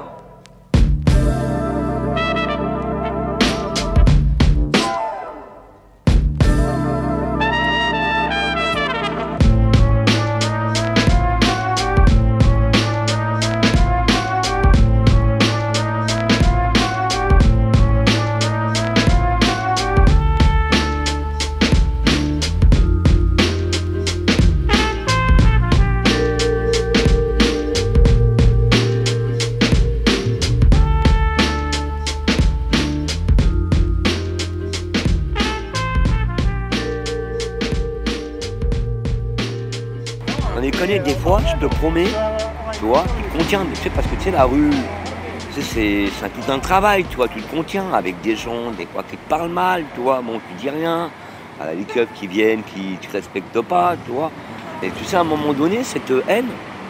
Speaker 22: Des fois, je te promets, tu vois, tu te contiens, tu sais, parce que tu sais, la rue, tu sais, c'est tout un travail, tu vois, tu te contiens avec des gens, des fois, qui te parlent mal, tu vois, bon, tu dis rien, à les keufs qui viennent, qui te respectent pas, tu vois, et tu sais, à un moment donné, cette haine,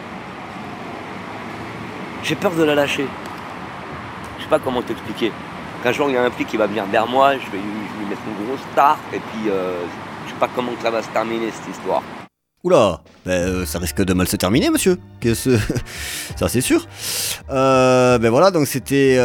Speaker 22: j'ai peur de la lâcher. Je sais pas comment t'expliquer. Qu'un jour, il y a un flic qui va venir vers moi, je vais lui mettre une grosse tarte, et puis, je sais pas comment ça va se terminer, cette histoire.
Speaker 5: Oula, ça risque de mal se terminer, monsieur. Ça, c'est sûr. Voilà, donc c'était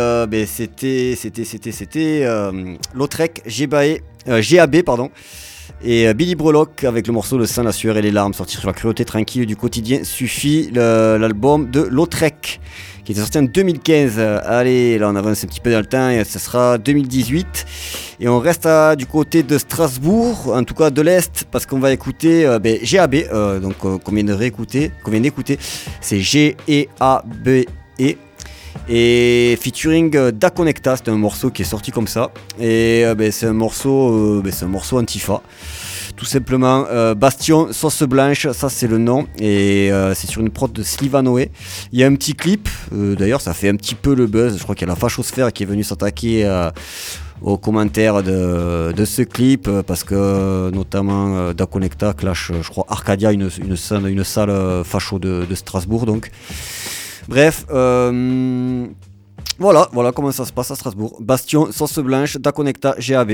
Speaker 5: Lautrec, GAB, pardon, et Billy Breloque avec le morceau Le sang, la sueur et les larmes, sorti sur la cruauté tranquille du quotidien Suffit, l'album de Lautrec, qui était sorti en 2015. Allez, là on avance un petit peu dans le temps et ce sera 2018. Et on reste du côté de Strasbourg, en tout cas de l'Est, parce qu'on va écouter GAB, qu'on vient d'écouter, c'est G-E-A-B-E. Et featuring Da Connecta, c'est un morceau qui est sorti comme ça. Et c'est un morceau Antifa. Tout simplement, Bastion, Sauce Blanche, ça c'est le nom, et c'est sur une prod de Slivanoé. Il y a un petit clip, d'ailleurs ça fait un petit peu le buzz, je crois qu'il y a la fachosphère qui est venue s'attaquer aux commentaires de ce clip, parce que notamment Da Connecta clash, je crois, Arcadia, une salle facho de Strasbourg, donc. Bref, voilà comment ça se passe à Strasbourg. Bastion, Sauce Blanche, Da Connecta, GAB.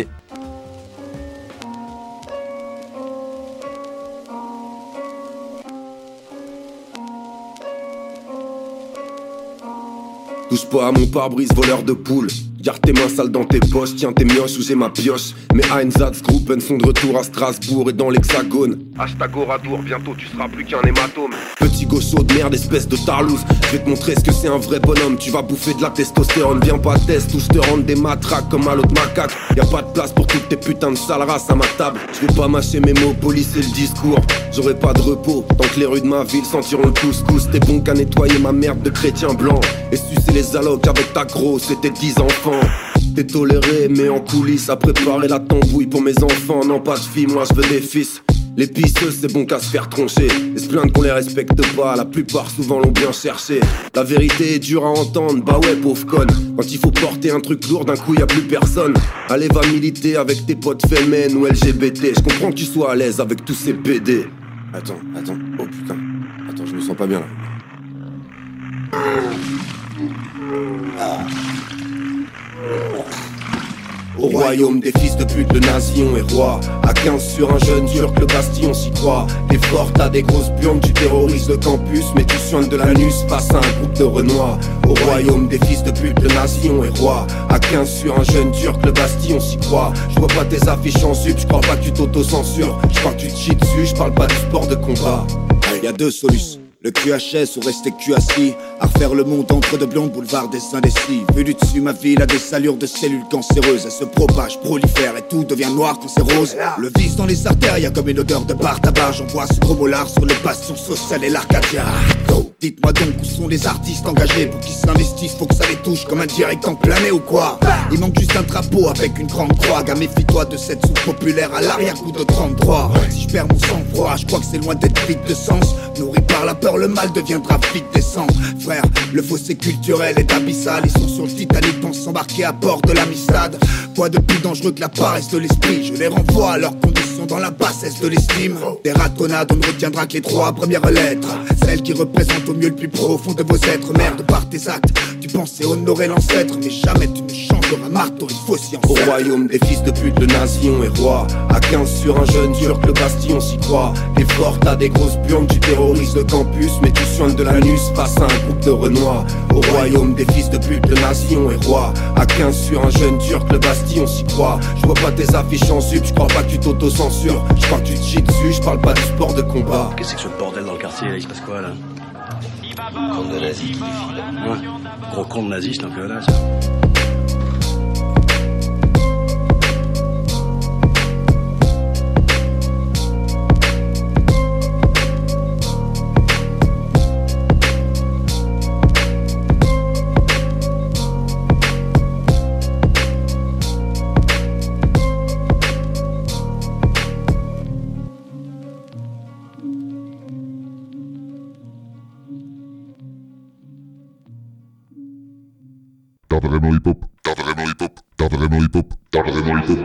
Speaker 6: Touche pas à mon pare-brise, voleur de poules.
Speaker 9: Garde tes mains sales dans tes poches, tiens tes mioches ou j'ai ma pioche. Mes Einsatzgruppen sont de retour à Strasbourg et dans l'Hexagone. Hashtag Oradour, bientôt tu seras plus qu'un hématome. Petit gaucho de merde, espèce de tarlouse. Je vais te montrer ce que c'est un vrai bonhomme. Tu vas bouffer de la testostérone, viens pas test ou je te rende des matraques comme à l'autre macaque. Y'a pas de place pour toutes tes putains de sales races à ma table. Je vais pas mâcher mes mots, polisser le discours. J'aurai pas de repos, tant que les rues de ma ville sentiront le couscous. T'es bon qu'à nettoyer ma merde de chrétien blanc et sucer les allocs avec ta grosse et tes 10 enfants. T'es toléré mais en coulisses à préparer la tambouille pour mes enfants. Non pas de filles, moi je veux des fils. Les pisseux c'est bon qu'à se faire troncher et se plaindre qu'on les respecte pas, la plupart souvent l'ont bien cherché. La vérité est dure à entendre, bah ouais pauvre conne. Quand il faut porter un truc lourd d'un coup y'a plus personne. Allez va militer avec tes potes fémènes ou LGBT. Je comprends que tu sois à l'aise avec tous ces PD. Attends, oh putain. Attends, je me sens pas bien là. Au royaume des fils de pute, le nation est roi. À 15 sur un jeune turc, le bastion s'y croit. T'es fort, t'as des grosses burnes, tu terrorises le campus. Mais tu soignes de l'anus face à un groupe de renois. Au royaume des fils de pute, le nation est roi. À 15 sur un jeune turc, le bastion s'y croit. Je vois pas tes affiches en sub, je crois pas que tu t'auto-censures. Je crois que tu te chies dessus, je parle pas du sport de combat.
Speaker 1: Y'a deux solutions. Le QHS ou rester QASI, à refaire le monde entre deux blondes, boulevard des indécis. Vu du dessus, ma ville a des allures de cellules cancéreuses. Elle se propage, prolifère et tout devient noir quand c'est rose. Le vice dans les artères, y'a comme une odeur de bar tabac. J'envoie ce gros molar sur le bastion social et l'Arcadia. Dites-moi donc où sont les artistes engagés. Pour qu'ils s'investissent, faut que ça les touche comme un direct en plané ou quoi. Il manque juste un drapeau avec une grande croix. Gars, méfie-toi de cette soupe populaire à l'arrière-coup de 33. Si je perds mon sang-froid, je crois que c'est loin d'être vide de sens. Nourri par la peur, le mal deviendra vite décent. Frère, le fossé culturel est abyssal. Ils sont sur le Titanic, pensent s'embarquer à bord de l'Amistad. Quoi de plus dangereux que la paresse de l'esprit? Je les renvoie à leurs conditions dans la bassesse de l'estime. Des ratonnades, on ne retiendra que les 3 premières lettres. Celles qui représentent au mieux le plus profond de vos êtres. Merde, par tes actes, tu pensais honorer l'ancêtre. Mais jamais tu ne changeras marteau, il faut s'y en faire.
Speaker 9: Au royaume des fils de pute, le nation est roi. À 15 sur un jeune turc, le bastion s'y croit. T'es fort, t'as des grosses burnes, tu terrorises le campus. Mais tu soignes de l'anus face à un groupe de renois. Au royaume des fils de pute, le nation est roi. À 15 sur un jeune turc, le bastion s'y croit. Je vois pas tes affiches en sub, je crois pas que tu t'auto-censures. Je crois que tu te chies dessus, je parle pas du sport de combat.
Speaker 4: Qu'est-ce que c'est que ce bordel dans le quartier là? Il se passe quoi là? Compte de nazi qui défile. Ouais. Gros con de nazi, c'est un peu là ça.
Speaker 10: T'as vraiment hip-hop, t'as vraiment hip-hop, t'as vraiment hip-hop, t'as vraiment hip-hop.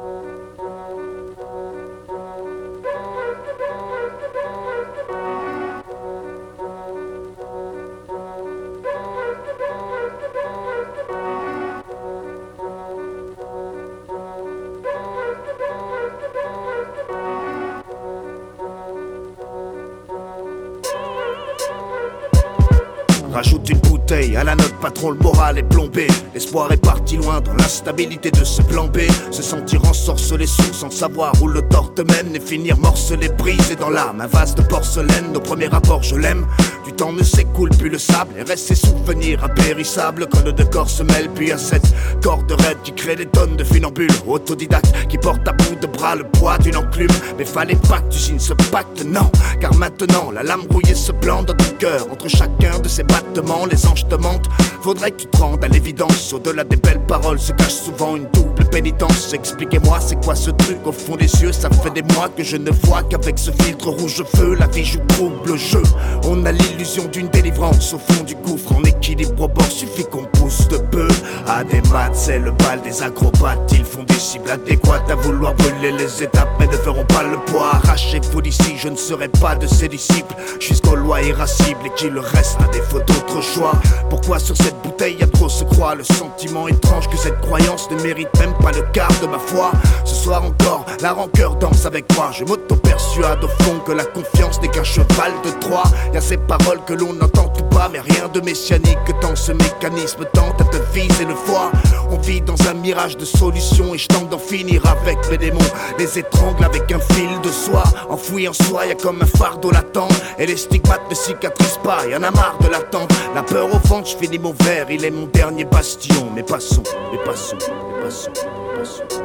Speaker 1: Rajoute une bouteille à la note, patron, le moral est plombé. L'espoir est parti loin dans l'instabilité de ce plan B. Se sentir ensorcelé sous sans savoir où le tort te mène. Et finir morcelé, brisé dans l'âme, un vase de porcelaine. Nos premiers rapports, je l'aime. Du temps ne s'écoule plus le sable. Et reste ses souvenirs impérissables. Quand nos deux corps se mêlent, puis à cette corde raide qui crée des tonnes de funambules. Autodidacte qui porte à bout de bras le poids d'une enclume. Mais fallait pas que tu signes ce pacte, non. Car maintenant, la lame rouillée se plante dans ton cœur. Entre chacun de ces battements, les anges te mentent. Faudrait que tu te rendes à l'évidence. Au-delà des belles paroles se cache souvent une double pénitence. Expliquez-moi c'est quoi ce truc au fond des yeux. Ça fait des mois que je ne vois qu'avec ce filtre rouge feu. La vie joue trouble jeu. On a l'illusion d'une délivrance au fond du gouffre. En équilibre au bord suffit qu'on pousse de peu. À des maths c'est le bal des acrobates. Ils font des cibles adéquates à vouloir brûler les étapes. Mais ne feront pas le poids. Arrachez-vous d'ici, je ne serai pas de ses disciples. Jusqu'aux lois irascibles et qu'il reste à défaut d'autres choix. Pourquoi sur cette bouteille y'a trop se croit. Le sentiment étrange que cette croyance ne mérite même pas le quart de ma foi. Ce soir encore, la rancœur danse avec moi. Je m'auto-persuade au fond que la confiance n'est qu'un cheval de Troie. Y'a ces paroles que l'on entend tout bas, mais rien de messianique. Que tant ce mécanisme tente à te vise et le foie. On vit dans un mirage de solutions et je tente d'en finir avec mes démons. Les étrangle avec un fil de soie. Enfoui en soi, y'a comme un fardeau latent. Et les stigmates ne cicatrisent pas, y'en a marre de l'attente. La peur au ventre, je finis mon verre, il est mon dernier bastion. Mais passons, mais passons, mais passons, mais passons.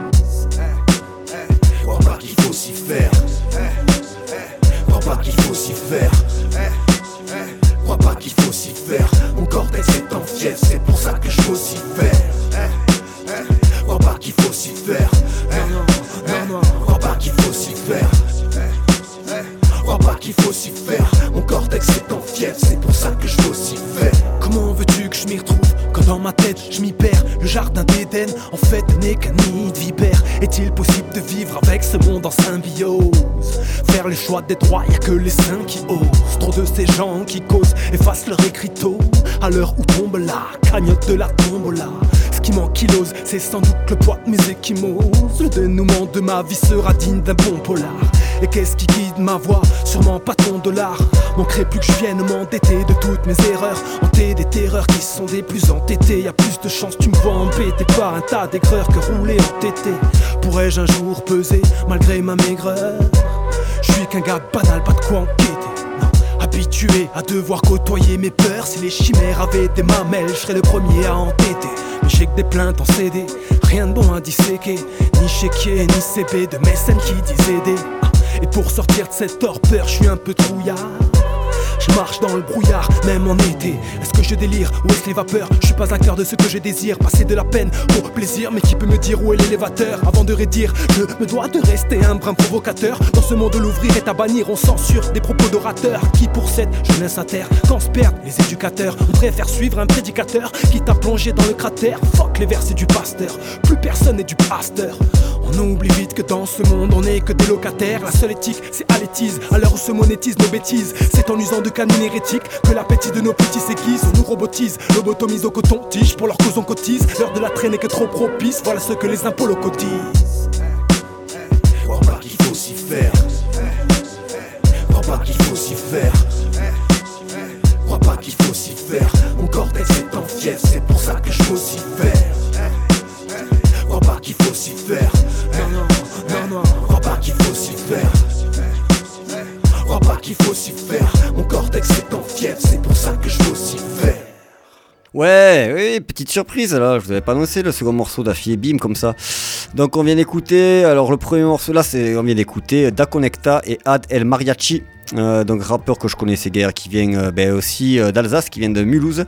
Speaker 1: Crois pas qu'il faut s'y faire. Crois pas qu'il faut s'y faire. Crois pas qu'il faut s'y faire. Mon cortex est en fièvre, c'est pour ça que je vocifère. Crois pas qu'il faut s'y faire. Crois pas qu'il faut s'y faire. Crois pas qu'il faut s'y faire. Mon cortex est en fièvre, c'est pour ça que je vocifère.
Speaker 6: Comment veux-tu que je m'y retrouve quand dans ma tête je m'y perds? Le jardin d'Éden en fait n'est qu'un nid de vipère. Est-il possible de vivre avec ce monde en symbiose? Faire le choix des droits, y'a que les saints qui osent. Trop de ces gens qui causent effacent leur écriteau. À l'heure où tombe la cagnotte de la tombola. Ce qui m'ankylose, c'est sans doute le poids de mes échymoses. Le dénouement de ma vie sera digne d'un bon polar. Et qu'est-ce qui guide ma voix? Sûrement pas ton dollar. Manquerait plus que je vienne m'endetter de toutes mes erreurs. Hanter des terreurs qui sont des plus entêtées. Y'a plus de chance tu me vois embêté par un tas d'aigreurs que rouler entêté. Pourrais-je un jour peser malgré ma maigreur? Je suis qu'un gars banal, pas de quoi enquêter. Habitué à devoir côtoyer mes peurs. Si les chimères avaient des mamelles, je serais le premier à entêter. Mais j'ai que des plaintes en CD, rien de bon à disséquer. Ni chéquier, ni CB de mécènes qui disent aider. Et pour sortir de cette torpeur, je suis un peu trouillard. Je marche dans le brouillard, même en été. Est-ce que je délire ou est-ce les vapeurs? Je suis pas acteur de ce que je désire. Passer de la peine au plaisir, mais qui peut me dire où est l'élévateur? Avant de rédire, je me dois de rester un brin provocateur. Dans ce monde, l'ouvrir est à bannir. On censure des propos d'orateurs qui pour cette jeunesse à terre. Quand se perdent les éducateurs, on préfère suivre un prédicateur qui t'a plongé dans le cratère. Fuck les versets du pasteur, plus personne n'est du pasteur. On oublie vite que dans ce monde on n'est que des locataires. La seule éthique c'est à l'étise. À l'heure où se monétisent nos bêtises, c'est en usant de canines hérétiques que l'appétit de nos petits s'aiguise. On nous robotise, lobotomise au coton-tige. Pour leur cause on cotise, l'heure de la traîne est que trop propice. Voilà ce que les impôts le cotisent.
Speaker 1: Crois pas qu'il faut s'y faire. Crois pas qu'il faut s'y faire. Crois pas qu'il faut s'y faire. Mon cortex est en fièvre, c'est pour ça que je vocifère. Crois pas qu'il faut s'y faire. Crois pas qu'il faut s'y faire. Crois pas qu'il faut s'y faire. Mon cortex est en fièvre, c'est pour ça que je vocifère.
Speaker 5: Ouais, oui, petite surprise là, je vous avais pas annoncé le second morceau d'Afi et Bim comme ça. Donc on vient d'écouter, alors le premier morceau là, on vient d'écouter Da Conecta et Ad El Mariachi. Donc rappeur que je connaissais guère, qui vient aussi d'Alsace, qui vient de Mulhouse.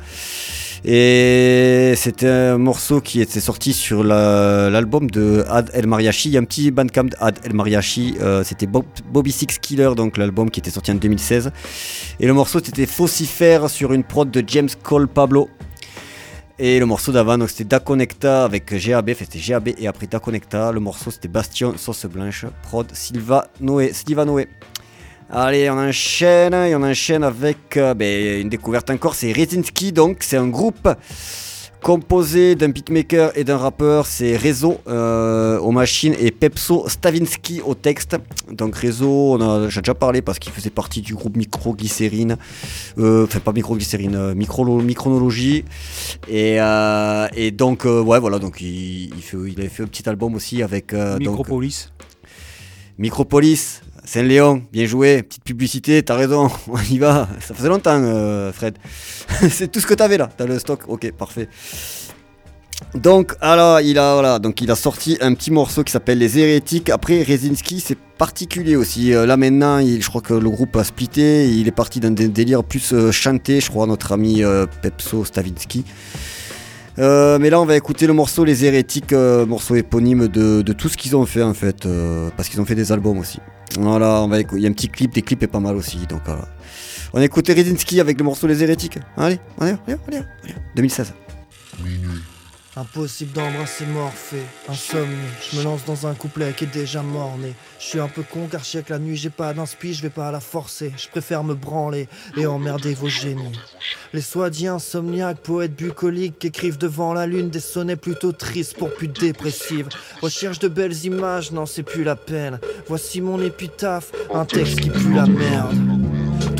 Speaker 5: Et c'était un morceau qui était sorti sur l'album de Ad El Mariachi. Il y a un petit bandcamp d'Ad El Mariachi, c'était Bobby Six Killer, donc l'album qui était sorti en 2016. Et le morceau c'était Faucifère sur une prod de James Cole Pablo. Et le morceau d'avant, donc c'était Da Conecta avec GAB, enfin c'était GAB et après Da Conecta. Le morceau c'était Bastion Sauce Blanche, prod Sylva Noé. Allez, on enchaîne avec une découverte encore, c'est Rezinski, donc c'est un groupe composé d'un beatmaker et d'un rappeur, c'est Rezo aux machines et Pepso Stavinsky au texte. Donc Rezo, j'ai déjà parlé parce qu'il faisait partie du groupe Microglycérine, pas Microglycérine, Micronologie, et donc ouais voilà, donc il avait fait un petit album aussi avec
Speaker 7: Micropolis.
Speaker 5: Micropolis. Saint-Léon, bien joué, petite publicité, t'as raison, on y va, ça faisait longtemps Fred, c'est tout ce que t'avais là, t'as le stock, ok, parfait. Donc alors, il a sorti un petit morceau qui s'appelle Les Hérétiques. Après Rezinski c'est particulier aussi, là maintenant je crois que le groupe a splitté, il est parti dans des délires plus chantés, je crois, notre ami Pepso Stavinsky. Mais là on va écouter le morceau Les Hérétiques, morceau éponyme de tout ce qu'ils ont fait en fait, parce qu'ils ont fait des albums aussi. Voilà, il y a un petit clip, des clips est pas mal aussi, donc voilà. On écoute Rezinski avec le morceau Les Hérétiques. Allez, 2016.
Speaker 2: Impossible d'embrasser Morphée, insomnie, je me lance dans un couplet qui est déjà mort-né. Je suis un peu con car je sais que la nuit j'ai pas d'inspi, je vais pas la forcer. Je préfère me branler et emmerder vos génies. Les soi-disant insomniaques, poètes bucoliques qui écrivent devant la lune des sonnets plutôt tristes pour plus dépressives. Recherche de belles images, non c'est plus la peine. Voici mon épitaphe, un texte qui pue la merde.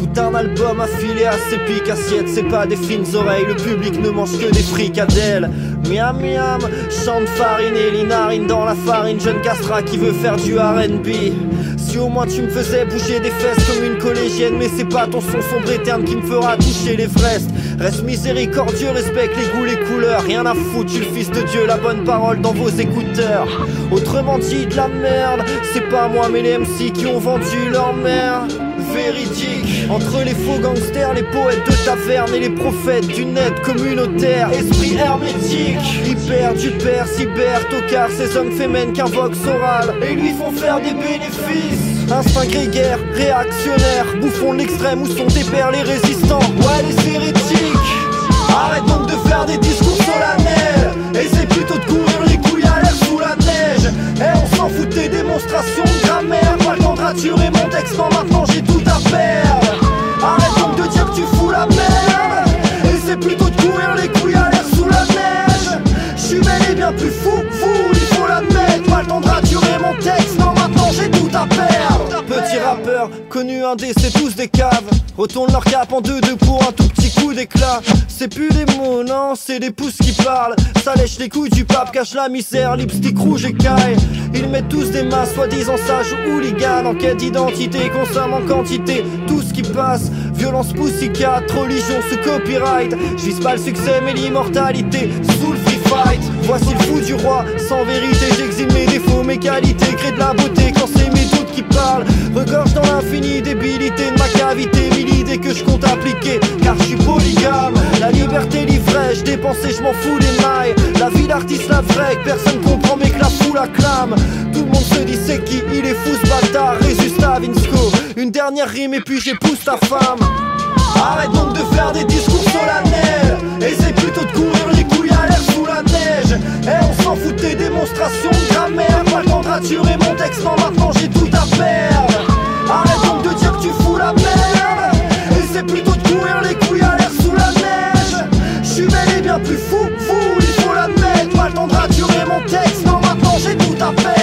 Speaker 2: Tout un album affilé à ses piques assiettes, c'est pas des fines oreilles, le public ne mange que des fricadelles. Miam miam, chante farine et les narines dans la farine, jeune castra qui veut faire du R&B. Si au moins tu me faisais bouger des fesses comme une collégienne, mais c'est pas ton son sombre et terne qui me fera toucher l'Everest. Reste miséricordieux, respecte les goûts, les couleurs, rien à foutre, tu le fils de Dieu, la bonne parole dans vos écouteurs. Autrement dit de la merde, c'est pas moi mais les MC qui ont vendu leur mère. Véridique, entre les faux gangsters, les poètes de taverne et les prophètes du net communautaire. Esprit hermétique, hyper, du père, cyber, tocard, ces hommes fémènes qu'invoquent Soral et lui font faire des bénéfices. Instinct grégaire, réactionnaire, bouffons de l'extrême où sont tes pères les résistants. Ouais les hérétiques, arrête donc de faire des discours solennels, essaie plutôt de courir les couilles à l'air sous la neige. Et on s'en fout des démonstrations de grammaire, pas le temps de raturer mon texte, non maintenant j'ai tout à perdre. Arrête donc de dire que tu fous la merde, essaie plutôt de courir les couilles à l'air sous la neige. J'suis bel et bien plus fou, il faut l'admettre, pas le temps de raturer mon texte, non maintenant j'ai tout à perdre. Petit rappeur, connu indé, c'est tous des caves, retourne leur cap en 2-2 pour un tout petit coup d'éclat. C'est plus des mots, non, c'est des pouces qui parlent. Ça lèche les couilles du pape, cache la misère, lipstick rouge et caille. Ils mettent tous des masses, soi-disant sages ou hooligans, en quête d'identité, consomment en quantité tout ce qui passe. Violence pussycat, religion sous copyright. J'vise pas le succès mais l'immortalité sous le free fight. Voici le fou du roi, sans vérité j'exile mes défauts, mes qualités, crée de la beauté quand c'est mes doutes qui parlent. Regorge dans l'infini débilité de ma cavité, mille idées que je compte appliquer, car je suis polygame. La liberté l'ivresse, je dépensais, je m'en fous des mailles. La vie d'artiste la vraie, que personne comprend mais que la foule acclame. Tout le monde se dit c'est qui, il est fou ce bâtard, Résus Stavinsco. Une dernière rime et puis j'épouse ta femme. Arrête donc de faire des discours solennels, essaie plutôt de courir les couilles à l'air sous la neige. Et on s'en fout des démonstrations de grammaire, pas le temps de raturer mon texte, non maintenant j'ai tout à perdre. Arrête donc de dire que tu fous la merde, essaie plutôt de courir les couilles à l'air sous la neige. J'suis bel et bien plus fou, il faut l'admettre, pas le temps de raturer mon texte, non maintenant j'ai tout à perdre.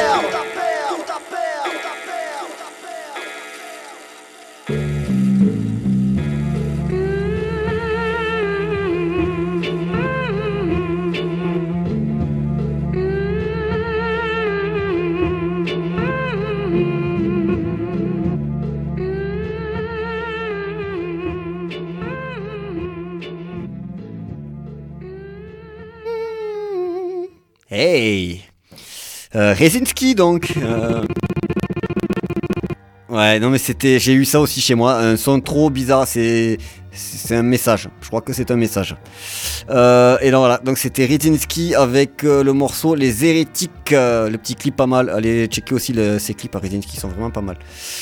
Speaker 5: Hey, Rezinski donc. Ouais, non mais j'ai eu ça aussi chez moi, un son trop bizarre, c'est un message, je crois que c'est un message. Et donc voilà, donc c'était Rezinski avec le morceau Les Hérétiques, le petit clip pas mal, allez checker aussi ces clips à Rezinski, ils sont vraiment pas mal.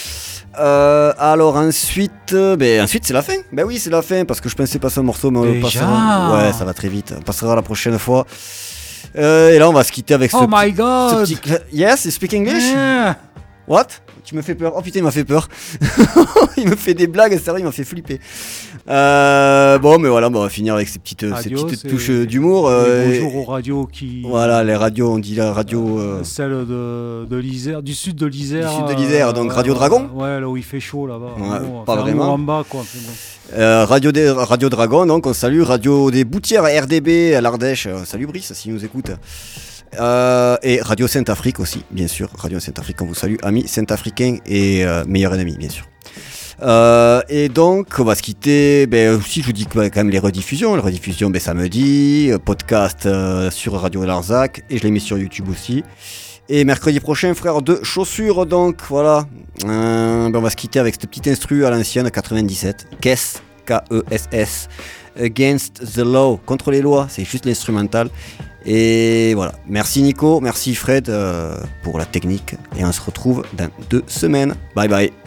Speaker 5: Alors ensuite c'est la fin. Ben oui, c'est la fin parce que je pensais passer un morceau, mais on passera. Ouais, ça va très vite, on passera la prochaine fois. Et là on va se quitter avec
Speaker 3: my god!
Speaker 5: ce petit... Yes, you speak English?
Speaker 3: Yeah.
Speaker 5: What? Tu me fais peur. Oh putain, il m'a fait peur. Il me fait des blagues, sérieux, il m'a fait flipper. Bon, mais voilà, on va finir avec ces petites touches d'humour.
Speaker 3: Bonjour aux radios qui...
Speaker 5: Voilà, les radios, on dit la radio...
Speaker 3: Celle de l'Isère, du sud de l'Isère.
Speaker 5: Du sud de l'Isère, donc Radio Dragon.
Speaker 3: Ouais, là où il fait chaud, là-bas.
Speaker 5: Ouais, bon, pas vraiment.
Speaker 3: En bas, quoi.
Speaker 5: Radio Dragon, donc on salue Radio des Boutières RDB à l'Ardèche. Salut Brice, s'il nous écoute. Et Radio Saint-Afrique aussi, bien sûr. Radio Saint-Afrique, on vous salue, amis Saint-Africains et meilleurs ennemis, bien sûr. Et donc, on va se quitter. Aussi, je vous dis que quand même les rediffusions samedi, podcast sur Radio Larzac, et je l'ai mis sur YouTube aussi. Et mercredi prochain, frère de chaussures, donc voilà. On va se quitter avec cette petite instru à l'ancienne, 97. Kess, K-E-S-S, Against the Law, contre les lois, c'est juste l'instrumental. Et voilà, merci Nico, merci Fred pour la technique, et on se retrouve dans 2 semaines. Bye bye.